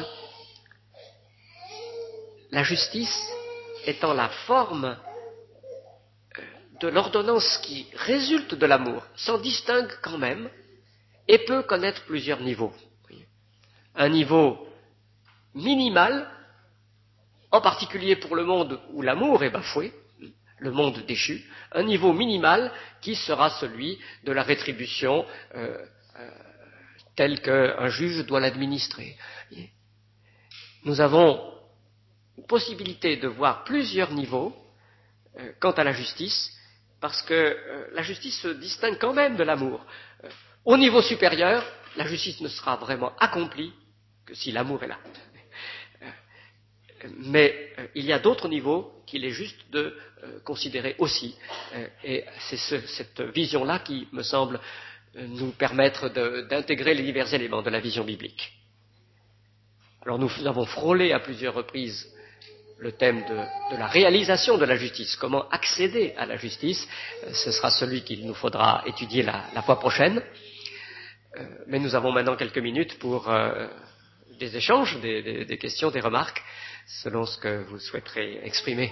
la justice étant la forme de l'ordonnance qui résulte de l'amour, s'en distingue quand même et peut connaître plusieurs niveaux. Un niveau minimal, en particulier pour le monde où l'amour est bafoué, le monde déchu, un niveau minimal qui sera celui de la rétribution tel qu'un juge doit l'administrer. Nous avons une possibilité de voir plusieurs niveaux quant à la justice, parce que la justice se distingue quand même de l'amour. Au niveau supérieur, la justice ne sera vraiment accomplie que si l'amour est là. Mais il y a d'autres niveaux qu'il est juste de considérer aussi. Et c'est cette vision-là qui me semble nous permettre d'intégrer les divers éléments de la vision biblique. Alors nous avons frôlé à plusieurs reprises le thème de la réalisation de la justice, comment accéder à la justice. Ce sera celui qu'il nous faudra étudier la fois prochaine. Mais nous avons maintenant quelques minutes pour des échanges, des questions, des remarques, selon ce que vous souhaiterez exprimer.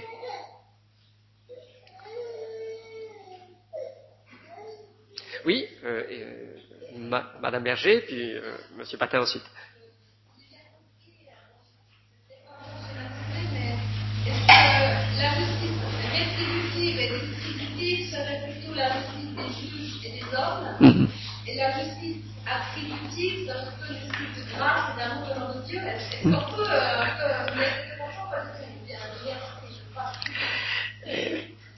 Oui, Madame Berger, puis Monsieur Patin ensuite. La justice rétributive et distributive serait plutôt la justice des juges et des hommes, et la justice attributive serait plutôt une justice de grâce et d'amour venant de Dieu. Est-ce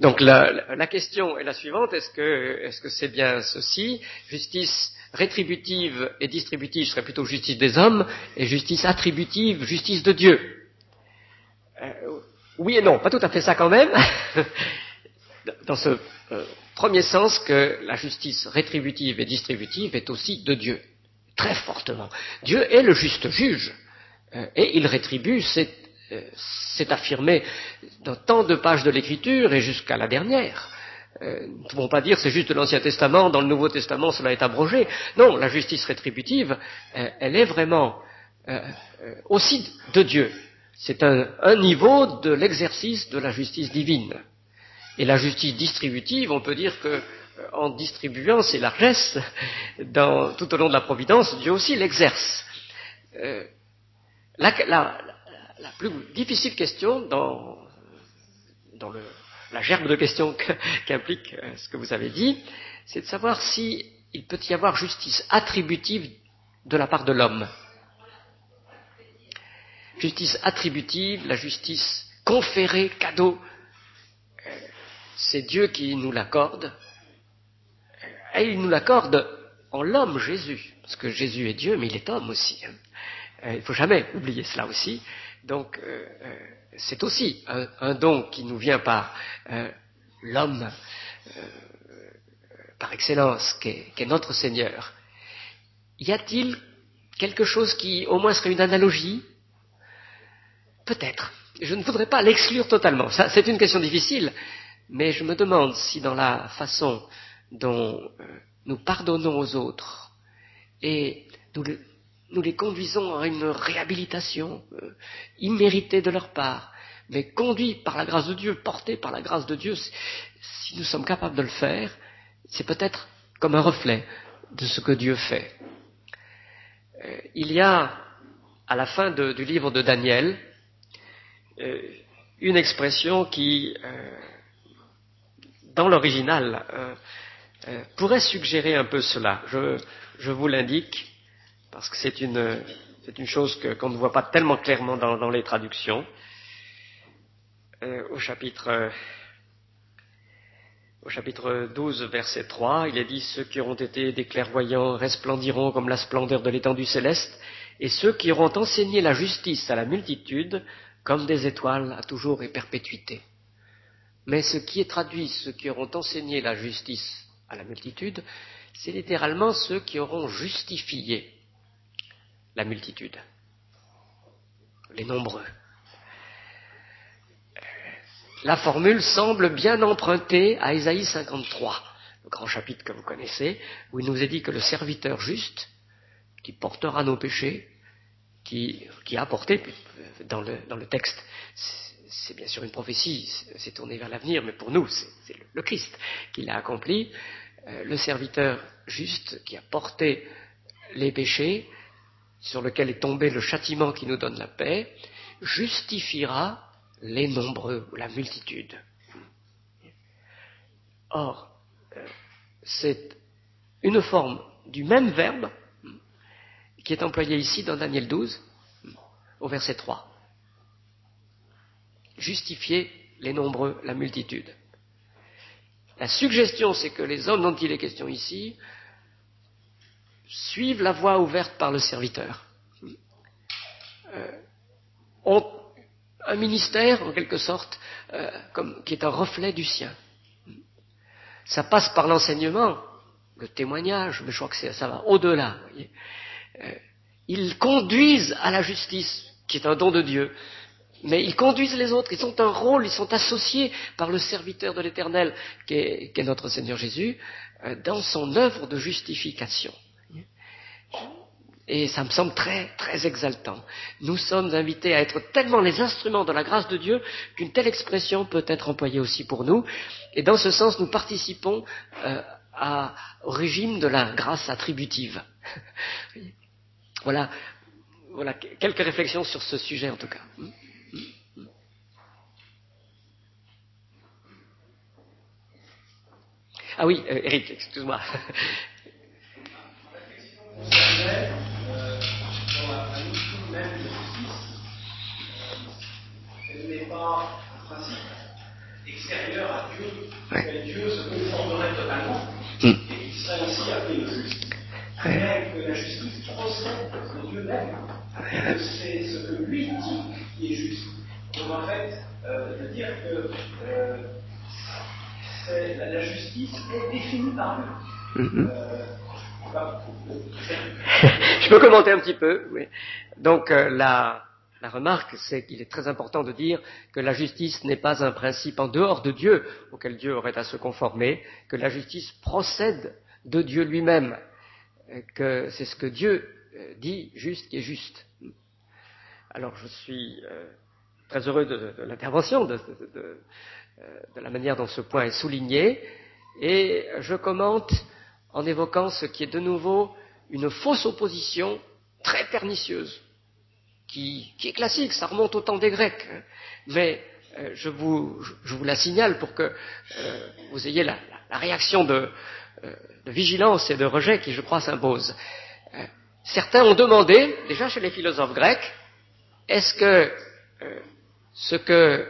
Donc la question est la suivante, est-ce que c'est bien ceci? Justice rétributive et distributive serait plutôt justice des hommes, et justice attributive, justice de Dieu. Oui et non, pas tout à fait ça quand même. Dans ce premier sens que la justice rétributive et distributive est aussi de Dieu, très fortement. Dieu est le juste juge, et il rétribue, c'est affirmé dans tant de pages de l'Écriture et jusqu'à la dernière. Nous ne pouvons pas dire c'est juste de l'Ancien Testament, dans le Nouveau Testament cela est abrogé. Non, la justice rétributive, elle est vraiment aussi de Dieu. C'est un niveau de l'exercice de la justice divine. Et la justice distributive, on peut dire que en distribuant ses largesses tout au long de la providence, Dieu aussi l'exerce. La plus difficile question dans la gerbe de questions qu'implique ce que vous avez dit, c'est de savoir si il peut y avoir justice attributive de la part de l'homme. Justice attributive, la justice conférée, cadeau, c'est Dieu qui nous l'accorde, et il nous l'accorde en l'homme Jésus, parce que Jésus est Dieu, mais il est homme aussi. Il ne faut jamais oublier cela aussi. Donc, c'est aussi un don qui nous vient par l'homme, par excellence, qu'est notre Seigneur. Y a-t-il quelque chose qui, au moins, serait une analogie? Peut-être. Je ne voudrais pas l'exclure totalement. Ça, c'est une question difficile, mais je me demande si dans la façon dont nous pardonnons aux autres et nous les conduisons à une réhabilitation imméritée de leur part, mais conduits par la grâce de Dieu, portés par la grâce de Dieu, si nous sommes capables de le faire, c'est peut-être comme un reflet de ce que Dieu fait. Il y a, à la fin du livre de Daniel, une expression qui, dans l'original, pourrait suggérer un peu cela. Je vous l'indique, parce que c'est une chose qu'on ne voit pas tellement clairement dans les traductions. Au chapitre 12, verset 3, il est dit « Ceux qui auront été des clairvoyants resplendiront comme la splendeur de l'étendue céleste, et ceux qui auront enseigné la justice à la multitude, comme des étoiles à toujours et perpétuité. » Mais ce qui est traduit, ceux qui auront enseigné la justice à la multitude, c'est littéralement ceux qui auront justifié la multitude, les nombreux. La formule semble bien empruntée à Ésaïe 53, le grand chapitre que vous connaissez, où il nous est dit que le serviteur juste, qui portera nos péchés, qui a porté, dans le texte, c'est bien sûr une prophétie, c'est tourné vers l'avenir, mais pour nous, c'est le Christ qui l'a accompli, le serviteur juste qui a porté les péchés, sur lequel est tombé le châtiment qui nous donne la paix, justifiera les nombreux, la multitude. Or, c'est une forme du même verbe qui est employé ici dans Daniel 12, au verset 3. Justifier les nombreux, la multitude. La suggestion, c'est que les hommes dont il est question ici suivent la voie ouverte par le serviteur. Ont un ministère, en quelque sorte, qui est un reflet du sien. Ça passe par l'enseignement, le témoignage, mais je crois que ça va au-delà. Voyez. Ils conduisent à la justice, qui est un don de Dieu, mais ils conduisent les autres, ils ont un rôle, ils sont associés par le serviteur de l'Éternel, qu'est notre Seigneur Jésus, dans son œuvre de justification. Et ça me semble très, très exaltant. Nous sommes invités à être tellement les instruments de la grâce de Dieu qu'une telle expression peut être employée aussi pour nous. Et dans ce sens, nous participons au régime de la grâce attributive. Voilà quelques réflexions sur ce sujet en tout cas. Ah oui, Eric, excuse-moi. Elle n'est pas un principe, extérieur à Dieu, auquel Dieu se conformerait totalement, et qui serait aussi appelé le juste. Mais que la justice procède de Dieu même, que c'est ce que lui dit qui est juste. Donc en fait, de dire que la justice est définie par lui. Je peux commenter un petit peu, oui. Donc la remarque, c'est qu'il est très important de dire que la justice n'est pas un principe en dehors de Dieu, auquel Dieu aurait à se conformer, que la justice procède de Dieu lui-même, que c'est ce que Dieu dit juste qui est juste. Alors je suis très heureux de l'intervention, de la manière dont ce point est souligné, et je commente en évoquant ce qui est de nouveau une fausse opposition très pernicieuse, qui est classique, ça remonte au temps des Grecs, hein, mais je vous la signale pour que vous ayez la réaction de vigilance et de rejet qui, je crois, s'impose. Certains ont demandé, déjà chez les philosophes grecs, est-ce que ce que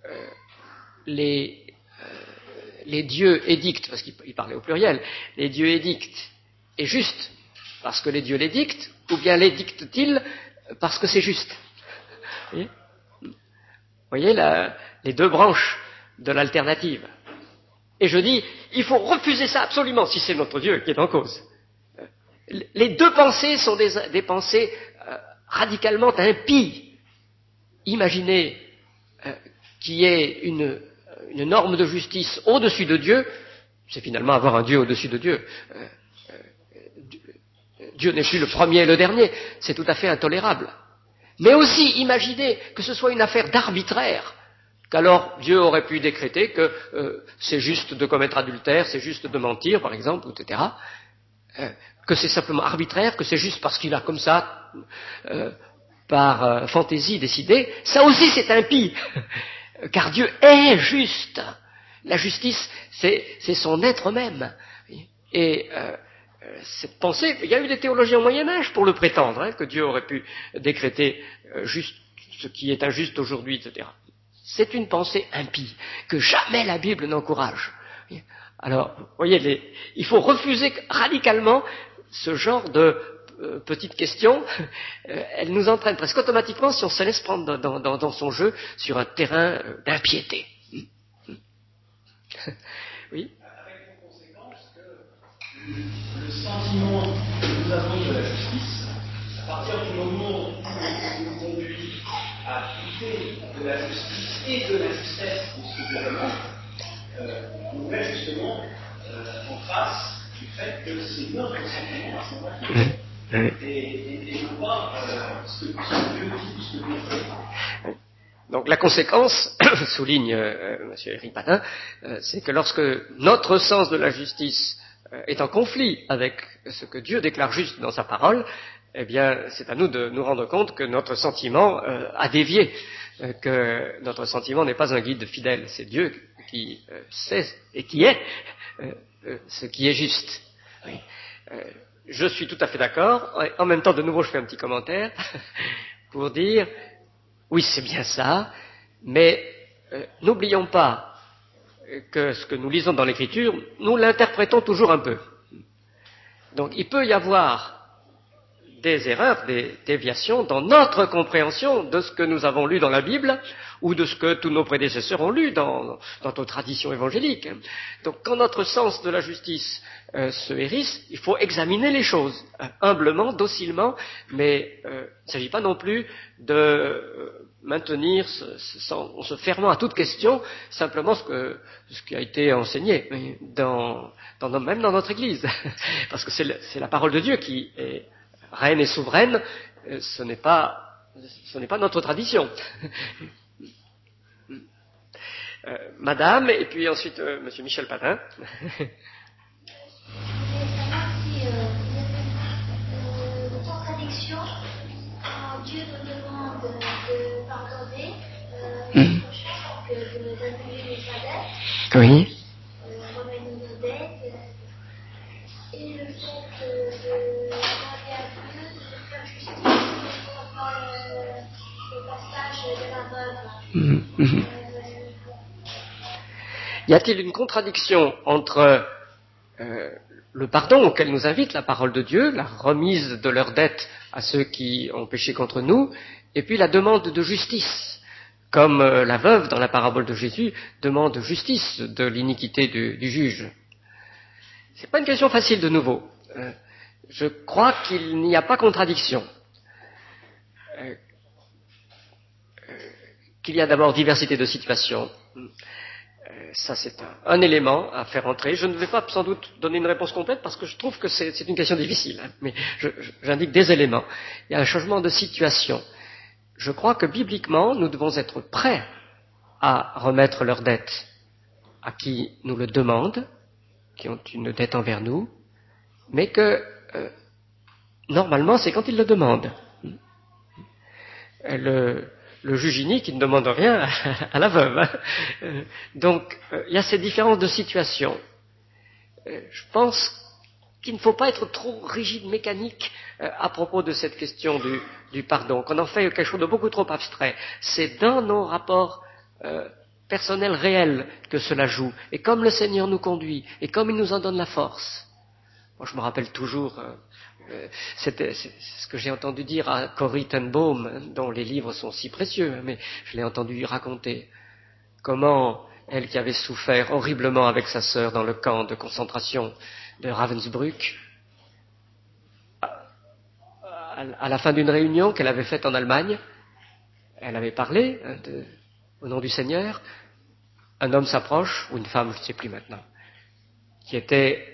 les dieux édictent, parce qu'ils parlaient au pluriel, les dieux édictent est juste parce que les dieux l'édictent, ou bien l'édictent-ils parce que c'est juste? Vous voyez les deux branches de l'alternative. Et je dis, il faut refuser ça absolument si c'est notre Dieu qui est en cause. Les deux pensées sont des pensées radicalement impies. Imaginez qu'il y ait une norme de justice au-dessus de Dieu, c'est finalement avoir un Dieu au-dessus de Dieu. Dieu n'est plus le premier et le dernier, c'est tout à fait intolérable. Mais aussi, imaginez que ce soit une affaire d'arbitraire, qu'alors Dieu aurait pu décréter que c'est juste de commettre adultère, c'est juste de mentir, par exemple, etc., que c'est simplement arbitraire, que c'est juste parce qu'il a comme ça, par fantaisie, décidé, ça aussi c'est impie, car Dieu est juste. La justice, c'est son être même. Et cette pensée, il y a eu des théologiens au Moyen-Âge pour le prétendre, hein, que Dieu aurait pu décréter juste ce qui est injuste aujourd'hui, etc. C'est une pensée impie, que jamais la Bible n'encourage. Alors, vous voyez, il faut refuser radicalement ce genre de petites questions. Elles nous entraînent presque automatiquement, si on se laisse prendre dans son jeu, sur un terrain d'impiété. Oui. Avec pour conséquence que le sentiment que nous avons de la justice, à partir du moment où il nous conduit à douter de la justice et de la justesse de ce que Dieu demande, nous met justement en face du fait que c'est notre sentiment à ce moment-là et non pas ce que Dieu dit ou ce que Dieu fait. Donc la conséquence, souligne M. Éric Patin, c'est que lorsque notre sens de la justice est en conflit avec ce que Dieu déclare juste dans sa parole, eh bien c'est à nous de nous rendre compte que notre sentiment a dévié, que notre sentiment n'est pas un guide fidèle, c'est Dieu qui sait et qui est ce qui est juste. Oui. Je suis tout à fait d'accord, en même temps de nouveau je fais un petit commentaire pour dire oui, c'est bien ça, mais n'oublions pas que ce que nous lisons dans l'Écriture, nous l'interprétons toujours un peu. Donc il peut y avoir des erreurs, des déviations dans notre compréhension de ce que nous avons lu dans la Bible ou de ce que tous nos prédécesseurs ont lu dans nos traditions évangéliques. Donc quand notre sens de la justice se hérisse, il faut examiner les choses humblement, docilement, mais il ne s'agit pas non plus de maintenir en se fermant à toute question simplement ce qui a été enseigné même dans notre Église. Parce que c'est la parole de Dieu qui est reine et souveraine, ce n'est pas notre tradition. Madame, et puis ensuite Monsieur Michel Patin. Je voulais savoir si il y avait une contradiction quand Dieu nous demande de pardonner les prochains, donc d'annuler les dettes, Oui. remettre nos dettes, et le fait de demander à Dieu de faire justice dans le passage de la veuve. Y a-t-il une contradiction entre le pardon auquel nous invite la parole de Dieu, la remise de leurs dettes à ceux qui ont péché contre nous, et puis la demande de justice, comme la veuve dans la parabole de Jésus demande justice de l'iniquité du juge. C'est pas une question facile de nouveau. Je crois qu'il n'y a pas contradiction. Qu'il y a d'abord diversité de situations. Ça, c'est un élément à faire entrer. Je ne vais pas sans doute donner une réponse complète parce que je trouve que c'est une question difficile. Mais j'indique des éléments. Il y a un changement de situation. Je crois que bibliquement, nous devons être prêts à remettre leurs dettes à qui nous le demandent, qui ont une dette envers nous, mais que normalement, c'est quand ils le demandent. Le juge inique, il ne demande rien à la veuve. Hein. Donc, il y a ces différences de situation. Je pense qu'il ne faut pas être trop rigide, mécanique à propos de cette question du pardon, qu'on en fait quelque chose de beaucoup trop abstrait. C'est dans nos rapports personnels réels que cela joue. Et comme le Seigneur nous conduit, et comme il nous en donne la force. Moi, je me rappelle toujours... c'est ce que j'ai entendu dire à Corrie ten Boom, dont les livres sont si précieux, mais je l'ai entendu raconter comment elle qui avait souffert horriblement avec sa sœur dans le camp de concentration de Ravensbrück, à la fin d'une réunion qu'elle avait faite en Allemagne, elle avait parlé au nom du Seigneur, un homme s'approche, ou une femme, je ne sais plus maintenant, qui était...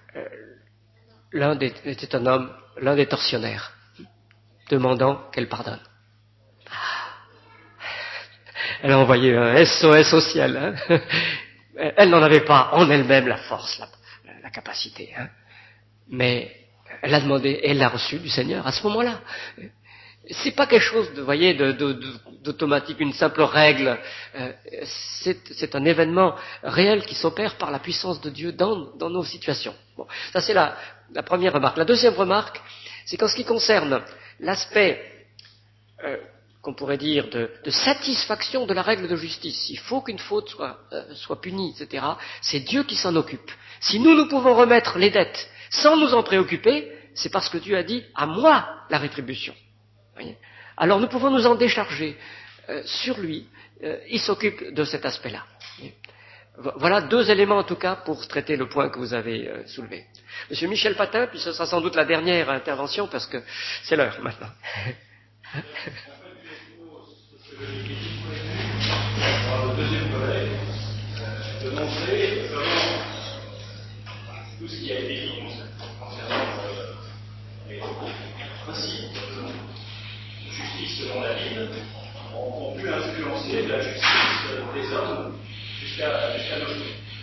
était un homme, l'un des tortionnaires, demandant qu'elle pardonne. Elle a envoyé un SOS au ciel. Hein. Elle n'en avait pas en elle-même la force, la capacité. Hein. Mais elle a demandé, et elle l'a reçu du Seigneur à ce moment-là. C'est pas quelque chose d'automatique, une simple règle. C'est un événement réel qui s'opère par la puissance de Dieu dans nos situations. Bon, ça c'est la première remarque. La deuxième remarque, c'est qu'en ce qui concerne l'aspect qu'on pourrait dire de satisfaction de la règle de justice, il faut qu'une faute soit punie, etc. C'est Dieu qui s'en occupe. Si nous pouvons remettre les dettes sans nous en préoccuper, c'est parce que Dieu a dit « à moi la rétribution ». Alors nous pouvons nous en décharger sur lui, il s'occupe de cet aspect-là. Voilà deux éléments en tout cas pour traiter le point que vous avez soulevé. Monsieur Michel Patin, puis ce sera sans doute la dernière intervention parce que c'est l'heure maintenant. Le deuxième collègue, de montrer comment tout ce qui a été dit concernant les principes de justice selon la Bible ont pu influencer la justice des hommes jusqu'à nos jours.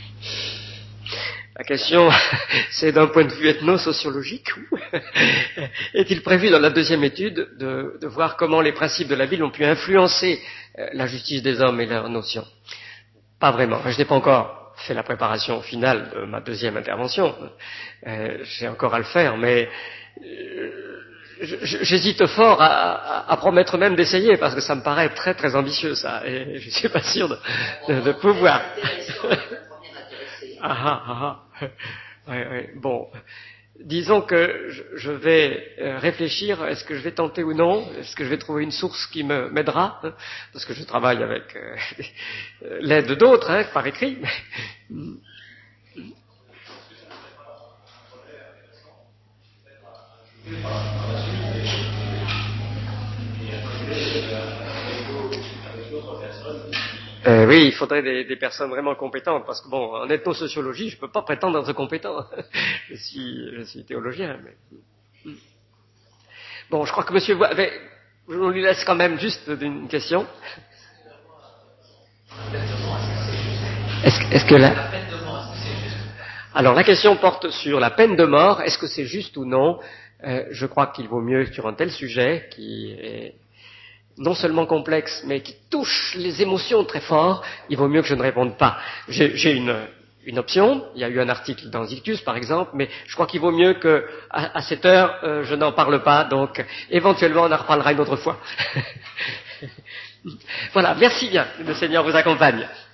La question, c'est d'un point de vue ethno-sociologique, ou est-il prévu dans la deuxième étude de voir comment les principes de la Bible ont pu influencer la justice des hommes et leurs notions? Pas vraiment. Je n'ai pas encore fait la préparation finale de ma deuxième intervention. J'ai encore à le faire, mais j'hésite fort à promettre même d'essayer, parce que ça me paraît très très ambitieux, ça, et je ne suis pas sûr de pouvoir. Ouais. Bon, disons que je vais réfléchir, est-ce que je vais tenter ou non, est-ce que je vais trouver une source qui m'aidera, hein, parce que je travaille avec l'aide d'autres, hein, par écrit. Oui, il faudrait des personnes vraiment compétentes, parce que bon, en ethnosociologie, je ne peux pas prétendre être compétent. je suis théologien, mais... Bon, je crois que monsieur... je lui laisse quand même juste une question. Est-ce que la... Alors, la question porte sur la peine de mort. Est-ce que c'est juste ou non? Je crois qu'il vaut mieux sur un tel sujet, qui est non seulement complexe, mais qui touche les émotions très fort, il vaut mieux que je ne réponde pas. J'ai une option, il y a eu un article dans Zictus par exemple, mais je crois qu'il vaut mieux que à cette heure, je n'en parle pas, donc éventuellement on en reparlera une autre fois. Voilà, merci bien, le Seigneur vous accompagne.